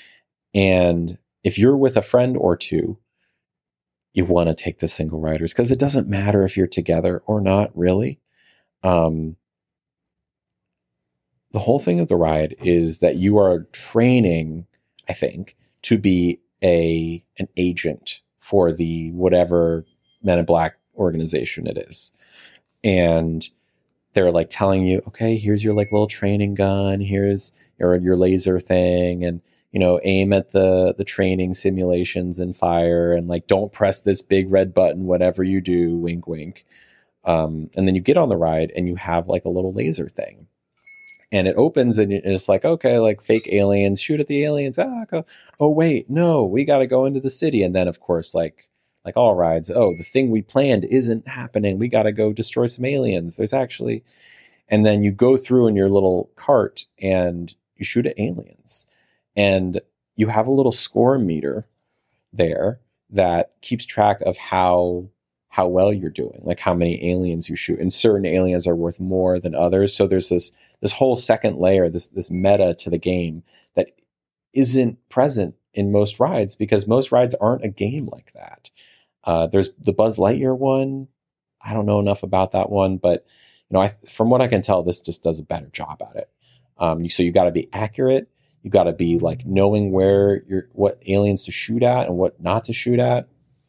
Speaker 1: And if you're with a friend or two, you want to take the single riders because it doesn't matter if you're together or not, really. Um, the whole thing of the ride is that you are training, I think, to be a an agent for the whatever Men in Black organization it is. And they're like telling you, okay, here's your like little training gun, here's your your laser thing, and you know, aim at the the training simulations and fire, and like don't press this big red button, whatever you do, wink, wink. Um, and then you get on the ride and you have like a little laser thing, and it opens and it's like, okay, like fake aliens, shoot at the aliens. Ah, go. Oh wait, no, we got to go into the city, and then of course, like. Like all rides, oh, the thing we planned isn't happening. We got to go destroy some aliens. There's actually, and then you go through in your little cart and you shoot at aliens. And you have a little score meter there that keeps track of how how well you're doing, like how many aliens you shoot. And certain aliens are worth more than others. So there's this this whole second layer, this this meta to the game that isn't present in most rides because most rides aren't a game like that. Uh, there's the Buzz Lightyear one. I don't know enough about that one, but you know, I, from what I can tell, this just does a better job at it. Um, you, so you got to be accurate. You got to be like knowing where you're, what aliens to shoot at and what not to shoot at.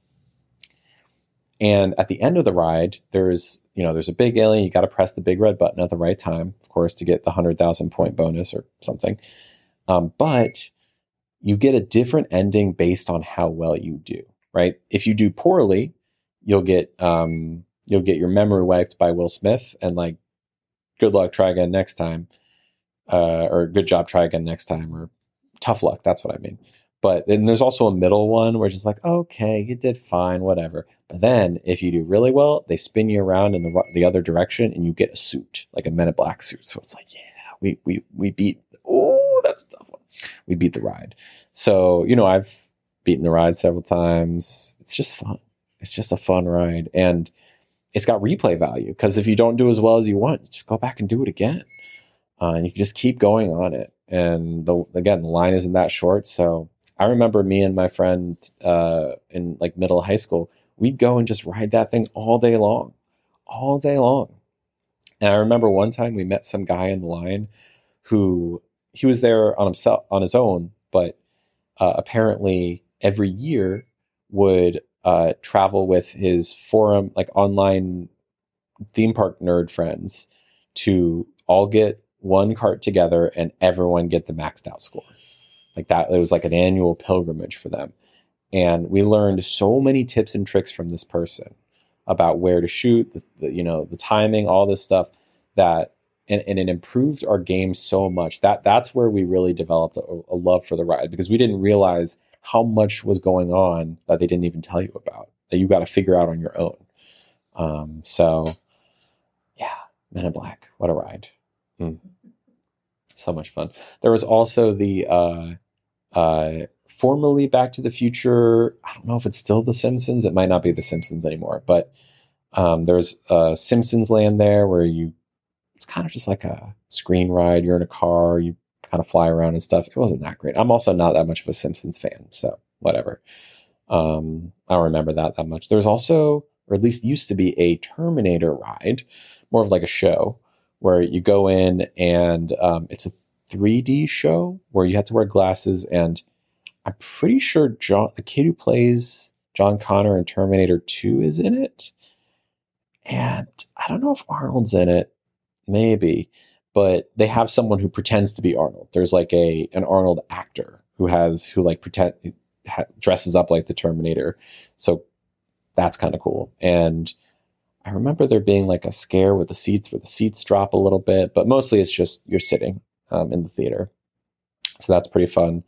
Speaker 1: And at the end of the ride, there's you know there's a big alien. You got to press the big red button at the right time, of course, to get the hundred thousand point bonus or something. Um, but you get a different ending based on how well you do. Right? If you do poorly, you'll get um, you'll get your memory wiped by Will Smith, and like, good luck, try again next time, uh, or good job, try again next time, or tough luck. That's what I mean. But then there's also a middle one where it's just like, okay, you did fine, whatever. But then if you do really well, they spin you around in the the other direction, and you get a suit, like a Men in Black suit. So it's like, yeah, we we we beat. Oh, that's a tough one. We beat the ride. So, you know, I've beaten the ride several times. It's just fun. It's just a fun ride. And it's got replay value because if you don't do as well as you want, just go back and do it again. Uh, and you can just keep going on it. And the, again, the line isn't that short. So I remember me and my friend uh, in like middle high school, we'd go and just ride that thing all day long, all day long. And I remember one time we met some guy in the line who he was there on himself, on his own, but uh, apparently every year would uh, travel with his forum, like online theme park nerd friends to all get one cart together and everyone get the maxed out score. Like that, it was like an annual pilgrimage for them. And we learned so many tips and tricks from this person about where to shoot, the, the, you know, the timing, all this stuff that, and, and it improved our game so much that that's where we really developed a, a love for the ride, because we didn't realize how much was going on that they didn't even tell you about, that you got to figure out on your own. Um, so yeah, Men in Black, what a ride. Mm. So much fun. There was also the, uh, uh, formerly Back to the Future. I don't know if it's still The Simpsons. It might not be The Simpsons anymore, but um, there's a Simpsons land there where you, it's kind of just like a screen ride. You're in a car, you kind of fly around and stuff. It wasn't that great. I'm also not that much of a Simpsons fan, so whatever. Um, I don't remember that that much. There's also, or at least used to be, a Terminator ride, more of like a show where you go in and um, it's a three D show where you have to wear glasses, and I'm pretty sure John, the kid who plays John Connor in Terminator two, is in it. And I don't know if Arnold's in it, maybe, but they have someone who pretends to be Arnold. There's like a an Arnold actor who has who like pretend ha, dresses up like the Terminator. So that's kind of cool. And I remember there being like a scare with the seats where the seats drop a little bit, but mostly it's just you're sitting um, in the theater. So that's pretty fun.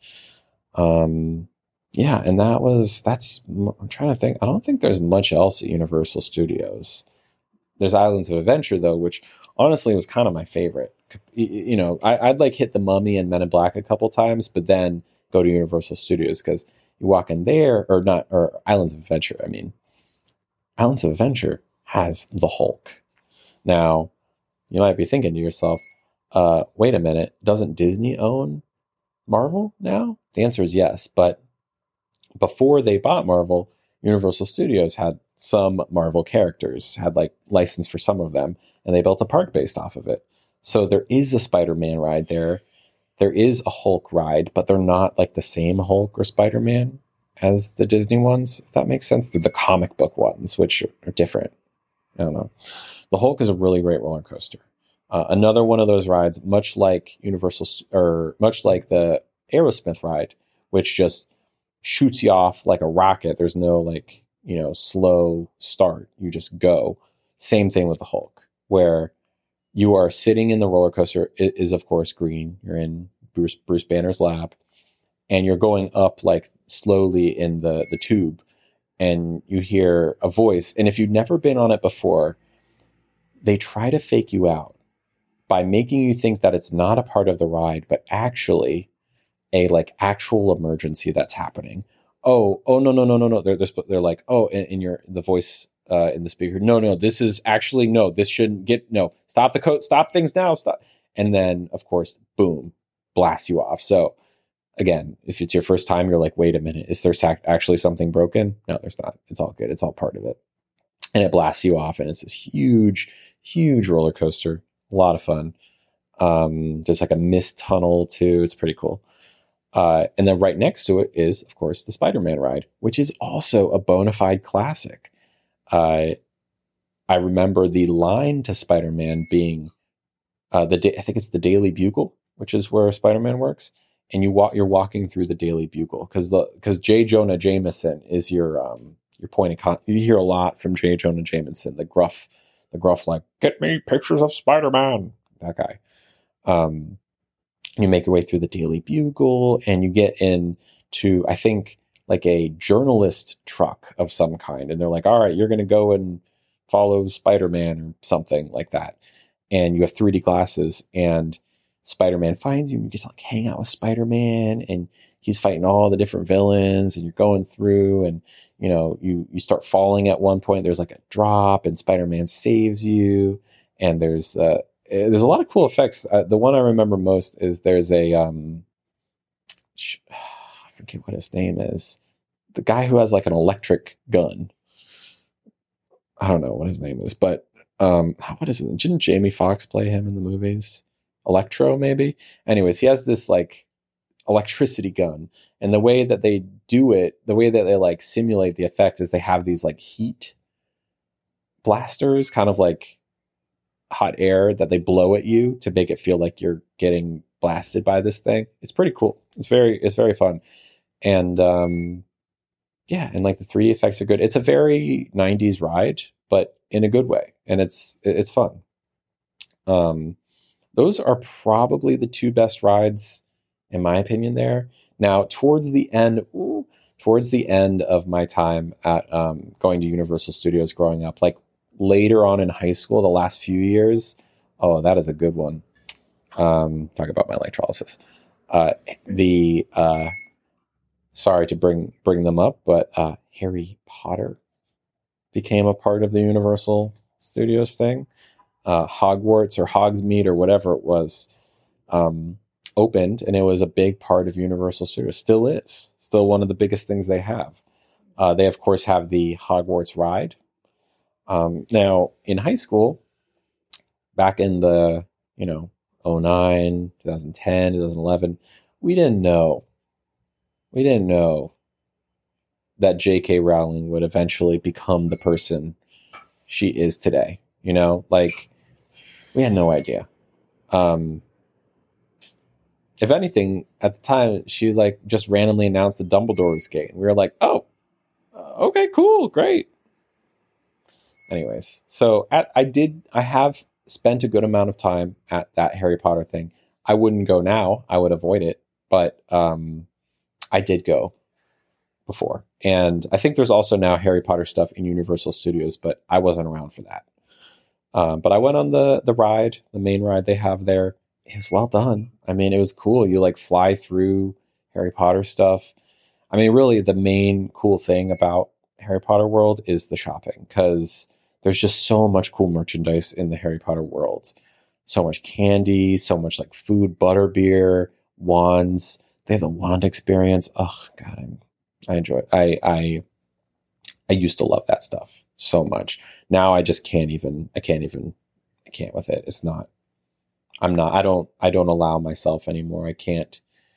Speaker 1: Um, yeah, and that was, that's, I'm trying to think. I don't think there's much else at Universal Studios. There's Islands of Adventure, though, which honestly was kind of my favorite. You, you know, I, I'd like hit the Mummy and Men in Black a couple times, but then go to Universal Studios because you walk in there, or not, or Islands of Adventure, I mean. Islands of Adventure has the Hulk. Now, you might be thinking to yourself, uh, wait a minute, doesn't Disney own Marvel now? The answer is yes, but before they bought Marvel, Universal Studios had some Marvel characters, had like license for some of them, and they built a park based off of it. So there is a Spider-Man ride there. There is a Hulk ride, but they're not like the same Hulk or Spider-Man as the Disney ones, if that makes sense. They're the comic book ones, which are different. I don't know. The Hulk is a really great roller coaster. Uh, another one of those rides, much like Universal, or much like the Aerosmith ride, which just shoots you off like a rocket. There's no like, you know, slow start. You just go. Same thing with the Hulk, where you are sitting in the roller coaster. It is, of course, green. You're in Bruce Bruce Banner's lap, and you're going up like slowly in the the tube, and you hear a voice. And if you've never been on it before, they try to fake you out by making you think that it's not a part of the ride, but actually a like actual emergency that's happening. Oh, oh no, no, no, no, no. They're they're, they're like, oh, in, in your the voice uh, in the speaker. No, no, this is actually no. This shouldn't get no. Stop the code. Stop things now. Stop. And then of course, boom, blasts you off. So again, if it's your first time, you're like, wait a minute, is there sac- actually something broken? No, there's not. It's all good. It's all part of it. And it blasts you off, and it's this huge, huge roller coaster. A lot of fun. Um, there's like a mist tunnel too. It's pretty cool. Uh, and then right next to it is, of course, the Spider-Man ride, which is also a bona fide classic. Uh, I remember the line to Spider-Man being uh, the da- I think it's the Daily Bugle, which is where Spider-Man works. And you walk, you're walking through the Daily Bugle because the because J. Jonah Jameson is your um, your point of con. You hear a lot from J. Jonah Jameson, the gruff, the gruff like, get me pictures of Spider-Man. That guy. Um, you make your way through the Daily Bugle, and you get into, I think, like a journalist truck of some kind. And they're like, all right, you're going to go and follow Spider-Man or something like that. And you have three D glasses, and Spider-Man finds you and you get to like hang out with Spider-Man, and he's fighting all the different villains, and you're going through, and you know, you you start falling at one point. There's like a drop, and Spider-Man saves you, and there's uh, there's a lot of cool effects. Uh, the one I remember most is there's a um, sh- I forget what his name is. The guy who has like an electric gun. I don't know what his name is, but um, what is it? Didn't Jamie Foxx play him in the movies? Electro, maybe. Anyways, he has this like electricity gun, and the way that they do it, the way that they like simulate the effect is they have these like heat blasters, kind of like hot air that they blow at you to make it feel like you're getting blasted by this thing. It's pretty cool. It's very, it's very fun. And um, yeah, and like the three D effects are good. It's a very nineties ride, but in a good way. And it's, it's fun. Um, those are probably the two best rides in my opinion there. Now, towards the end, ooh, towards the end of my time at um, going to Universal Studios growing up, like later on in high school, the last few years, oh, that is a good one. Um, talk about my electrolysis. Uh, the uh, sorry to bring bring them up, but uh, Harry Potter became a part of the Universal Studios thing. Uh, Hogwarts or Hogsmeade or whatever it was. Um, opened, and it was a big part of Universal Studios. Still is. Still one of the biggest things they have. Uh, they, of course, have the Hogwarts ride. Um, now, in high school, back in the, you know, oh nine, twenty ten, twenty eleven, we didn't know. We didn't know that J K Rowling would eventually become the person she is today. You know, like, we had no idea. Um, If anything, at the time, she was like just randomly announced the Dumbledore's Gate. And we were like, oh, uh, okay, cool, great. Anyways, so at, I did, I have spent a good amount of time at that Harry Potter thing. I wouldn't go now. I would avoid it. But um, I did go before. And I think there's also now Harry Potter stuff in Universal Studios, but I wasn't around for that. Um, but I went on the the ride, the main ride they have there. It was well done. I mean, it was cool. You like fly through Harry Potter stuff. I mean, really the main cool thing about Harry Potter world is the shopping, because there's just so much cool merchandise in the Harry Potter world. So much candy, so much like food, butterbeer, wands. They have the wand experience. Oh God, I'm, I enjoy it. I, I, I used to love that stuff so much. Now I just can't even, I can't even, I can't with it. It's not, I'm not, I don't, I don't allow myself anymore. I can't.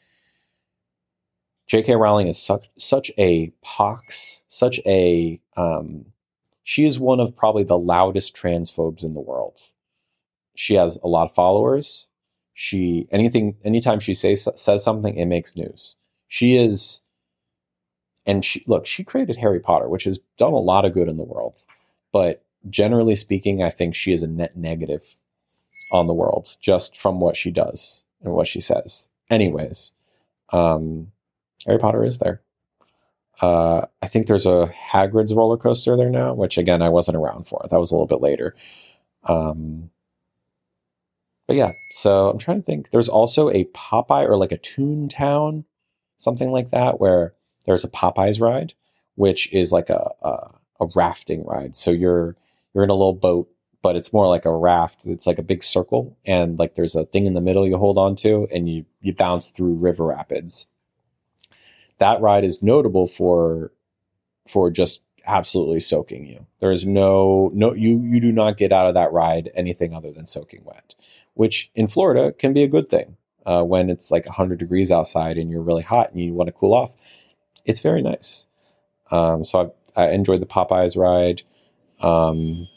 Speaker 1: J K Rowling is such, such a pox, such a, um, she is one of probably the loudest transphobes in the world. She has a lot of followers. She, anything, anytime she says, says something, it makes news. She is, and she, look, she created Harry Potter, which has done a lot of good in the world. But generally speaking, I think she is a net negative on the world just from what she does and what she says. Anyways, um, Harry Potter is there. Uh, I think there's a Hagrid's roller coaster there now, which again, I wasn't around for. That was a little bit later. Um, but yeah, so I'm trying to think. There's also a Popeye or like a Toontown, something like that, where there's a Popeyes ride, which is like a, a, a rafting ride. So you're, you're in a little boat, but it's more like a raft. It's like a big circle, and like there's a thing in the middle you hold on to, and you, you bounce through river rapids. That ride is notable for, for just absolutely soaking you. There is no, no, you, you do not get out of that ride anything other than soaking wet, which in Florida can be a good thing. Uh, when it's like one hundred degrees outside and you're really hot and you want to cool off, it's very nice. Um, so I, I enjoyed the Popeyes ride. Um,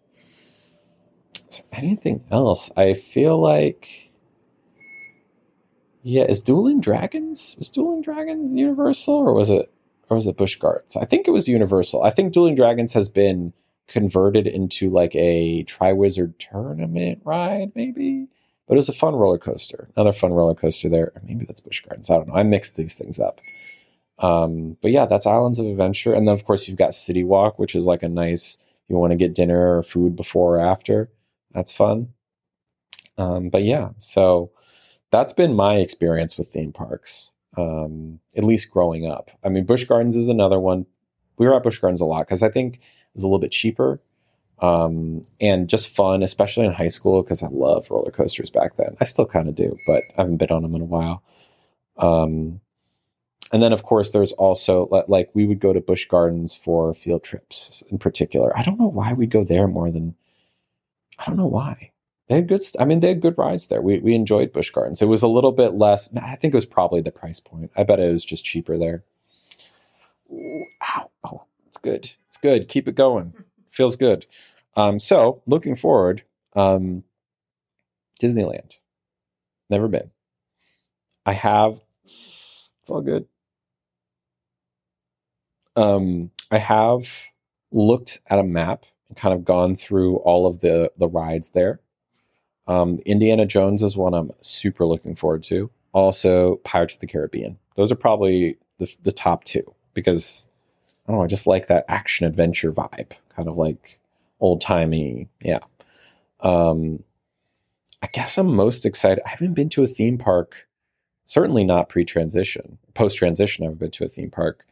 Speaker 1: is there anything else? I feel like, yeah, is Dueling Dragons? Was Dueling Dragons Universal, or was it, or was it Busch Gardens? I think it was Universal. I think Dueling Dragons has been converted into like a Triwizard Tournament ride, maybe. But it was a fun roller coaster. Another fun roller coaster there. Or maybe that's Busch Gardens. I don't know. I mixed these things up. Um, but yeah, that's Islands of Adventure. And then, of course, you've got City Walk, which is like a nice, you want to get dinner or food before or after. That's fun. Um, but yeah, so that's been my experience with theme parks, um, at least growing up. I mean, Busch Gardens is another one. We were at Busch Gardens a lot because I think it was a little bit cheaper um, and just fun, especially in high school because I loved roller coasters back then. I still kind of do, but I haven't been on them in a while. Um, and then, of course, there's also like we would go to Busch Gardens for field trips in particular. I don't know why we'd go there more than, I don't know why. They had good, st- I mean, they had good rides there. We we enjoyed Busch Gardens. It was a little bit less, I think it was probably the price point. I bet it was just cheaper there. Ooh, ow, oh, it's good. It's good. Keep it going. Feels good. Um, so looking forward, um, Disneyland. Never been. I have, it's all good. Um, I have looked at a map and kind of gone through all of the, the rides there. Um, Indiana Jones is one I'm super looking forward to. Also, Pirates of the Caribbean. Those are probably the, the top two because, I don't know, I just like that action adventure vibe. Kind of like old-timey, yeah. Um, I guess I'm most excited. I haven't been to a theme park, certainly not pre-transition. Post-transition, I haven't been to a theme park.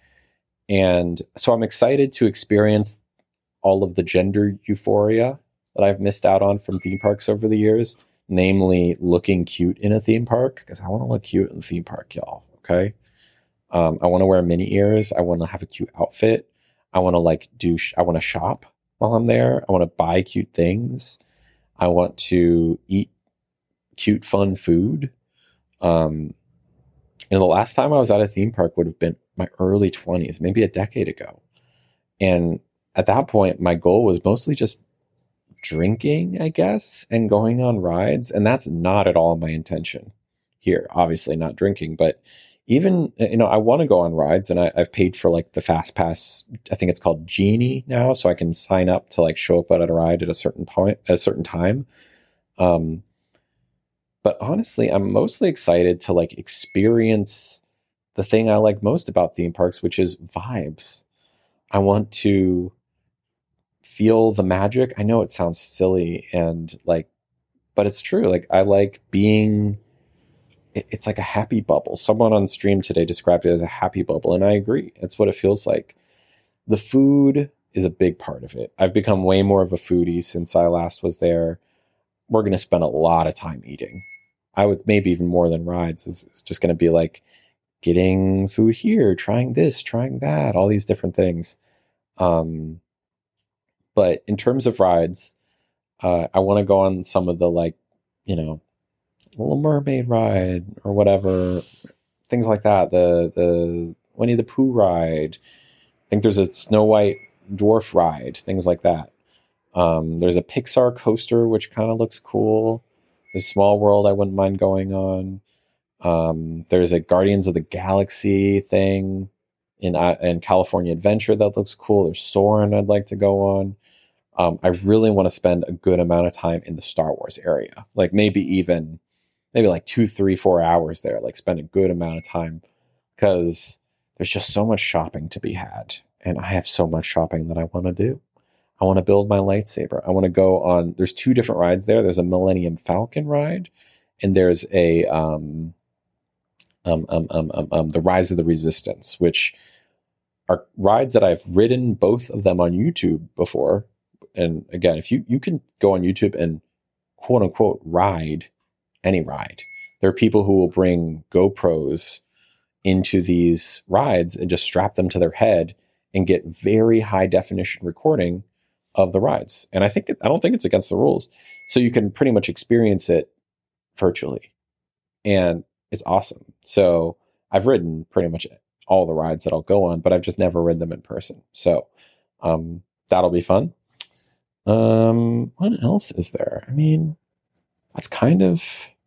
Speaker 1: And so I'm excited to experience all of the gender euphoria that I've missed out on from theme parks over the years, namely looking cute in a theme park, because I want to look cute in the theme park, y'all, okay? Um, I want to wear mini ears. I want to have a cute outfit. I want to like do, sh- I want to shop while I'm there. I want to buy cute things. I want to eat cute, fun food. Um, and the last time I was at a theme park would have been my early twenties, maybe a decade ago. And at that point, my goal was mostly just drinking, I guess, and going on rides. And that's not at all my intention here. Obviously not drinking, but even, you know, I want to go on rides and I, I've paid for like the Fast Pass. I think it's called Genie now. So I can sign up to like show up at a ride at a certain point, at a certain time. Um, but honestly, I'm mostly excited to like experience the thing I like most about theme parks, which is vibes. I want to feel the magic. I know it sounds silly and like, but it's true. Like I like being, it, it's like a happy bubble. Someone on stream today described it as a happy bubble. And I agree. It's what it feels like. The food is a big part of it. I've become way more of a foodie since I last was there. We're going to spend a lot of time eating. I would maybe even more than rides. It's, it's just going to be like getting food here, trying this, trying that, all these different things. Um, But in terms of rides, uh, I want to go on some of the like, you know, Little Mermaid ride or whatever, things like that. The the Winnie the Pooh ride. I think there's a Snow White dwarf ride, things like that. Um, there's a Pixar coaster which kind of looks cool. There's Small World I wouldn't mind going on. Um, there's a Guardians of the Galaxy thing in uh, in California Adventure that looks cool. There's Soarin' I'd like to go on. Um, I really want to spend a good amount of time in the Star Wars area, like maybe even maybe like two, three, four hours there. Like spend a good amount of time because there's just so much shopping to be had, and I have so much shopping that I want to do. I want to build my lightsaber. I want to go on. There's two different rides there. There's a Millennium Falcon ride, and there's a um, um, um, um, um, um, the Rise of the Resistance, which are rides that I've ridden both of them on YouTube before. And again, if you, you can go on YouTube and quote unquote ride any ride, there are people who will bring GoPros into these rides and just strap them to their head and get very high definition recording of the rides. And I think, it, I don't think it's against the rules. So you can pretty much experience it virtually and it's awesome. So I've ridden pretty much all the rides that I'll go on, but I've just never ridden them in person. So um, that'll be fun. Um, what else is there? I mean, that's kind of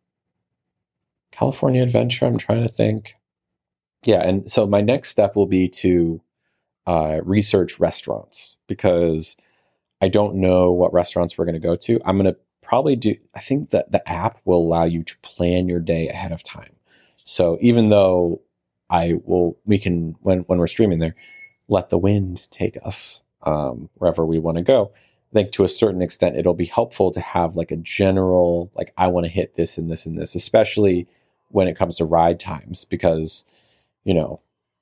Speaker 1: California Adventure. I'm trying to think. Yeah. And so my next step will be to uh, research restaurants because I don't know what restaurants we're going to go to. I'm going to probably do, I think that the app will allow you to plan your day ahead of time. So even though I will, we can, when, when we're streaming there, let the wind take us um, wherever we want to go. I think to a certain extent, it'll be helpful to have like a general, like, I want to hit this and this and this, especially when it comes to ride times, because, you know,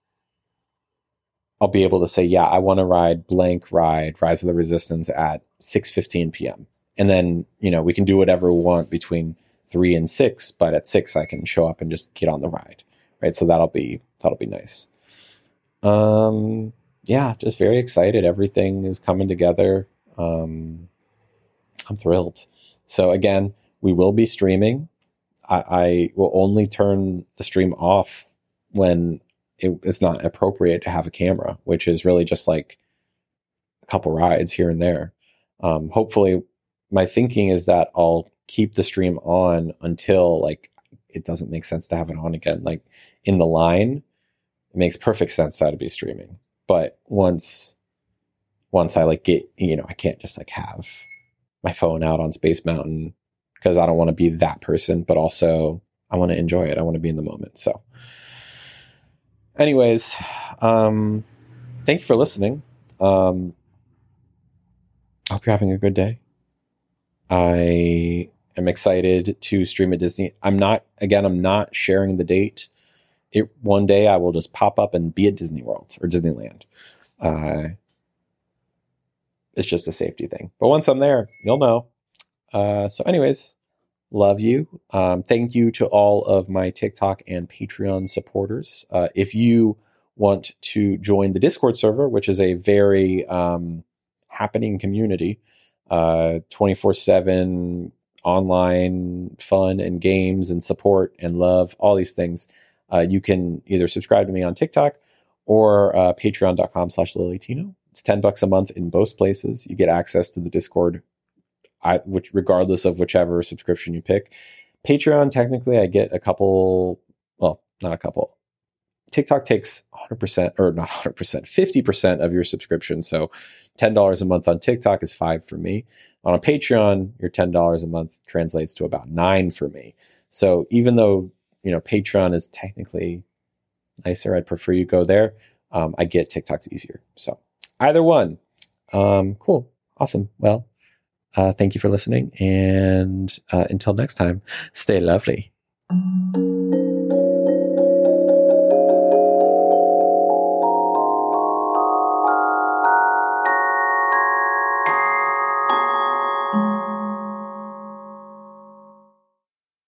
Speaker 1: I'll be able to say, yeah, I want to ride blank ride, Rise of the Resistance at six fifteen p.m. And then, you know, we can do whatever we want between three and six, but at six I can show up and just get on the ride, right? So that'll be, that'll be nice. Um, yeah, just very excited. Everything is coming together. Um, I'm thrilled. So again, we will be streaming. I, I will only turn the stream off when it, it's not appropriate to have a camera, which is really just like a couple rides here and there. Um, hopefully my thinking is that I'll keep the stream on until like it doesn't make sense to have it on again. Like in the line, it makes perfect sense that to be streaming. But once, once I like get, you know, I can't just like have my phone out on Space Mountain, because I don't want to be that person, but also I want to enjoy it. I want to be in the moment. So anyways, um, thank you for listening. Um, I hope you're having a good day. I am excited to stream at Disney. I'm not, again, I'm not sharing the date. It, one day I will just pop up and be at Disney World or Disneyland. Uh, it's just a safety thing. But once I'm there, you'll know. Uh, so anyways, love you. Um, thank you to all of my TikTok and Patreon supporters. Uh, if you want to join the Discord server, which is a very um, happening community, uh, twenty-four seven online fun and games and support and love, all these things, uh, you can either subscribe to me on TikTok or uh, patreon.com slash Lilytino. It's ten bucks a month in both places. You get access to the Discord, I, which regardless of whichever subscription you pick. Patreon, technically, I get a couple, well, not a couple. TikTok takes one hundred percent, or not one hundred percent, fifty percent of your subscription. So ten dollars a month on TikTok is five for me. On a Patreon, your ten dollars a month translates to about nine for me. So even though, you know, Patreon is technically nicer, I'd prefer you go there. Um, I get TikTok's easier. So either one. Um, cool. Awesome. Well, Uh, thank you for listening, and uh, until next time, stay lovely.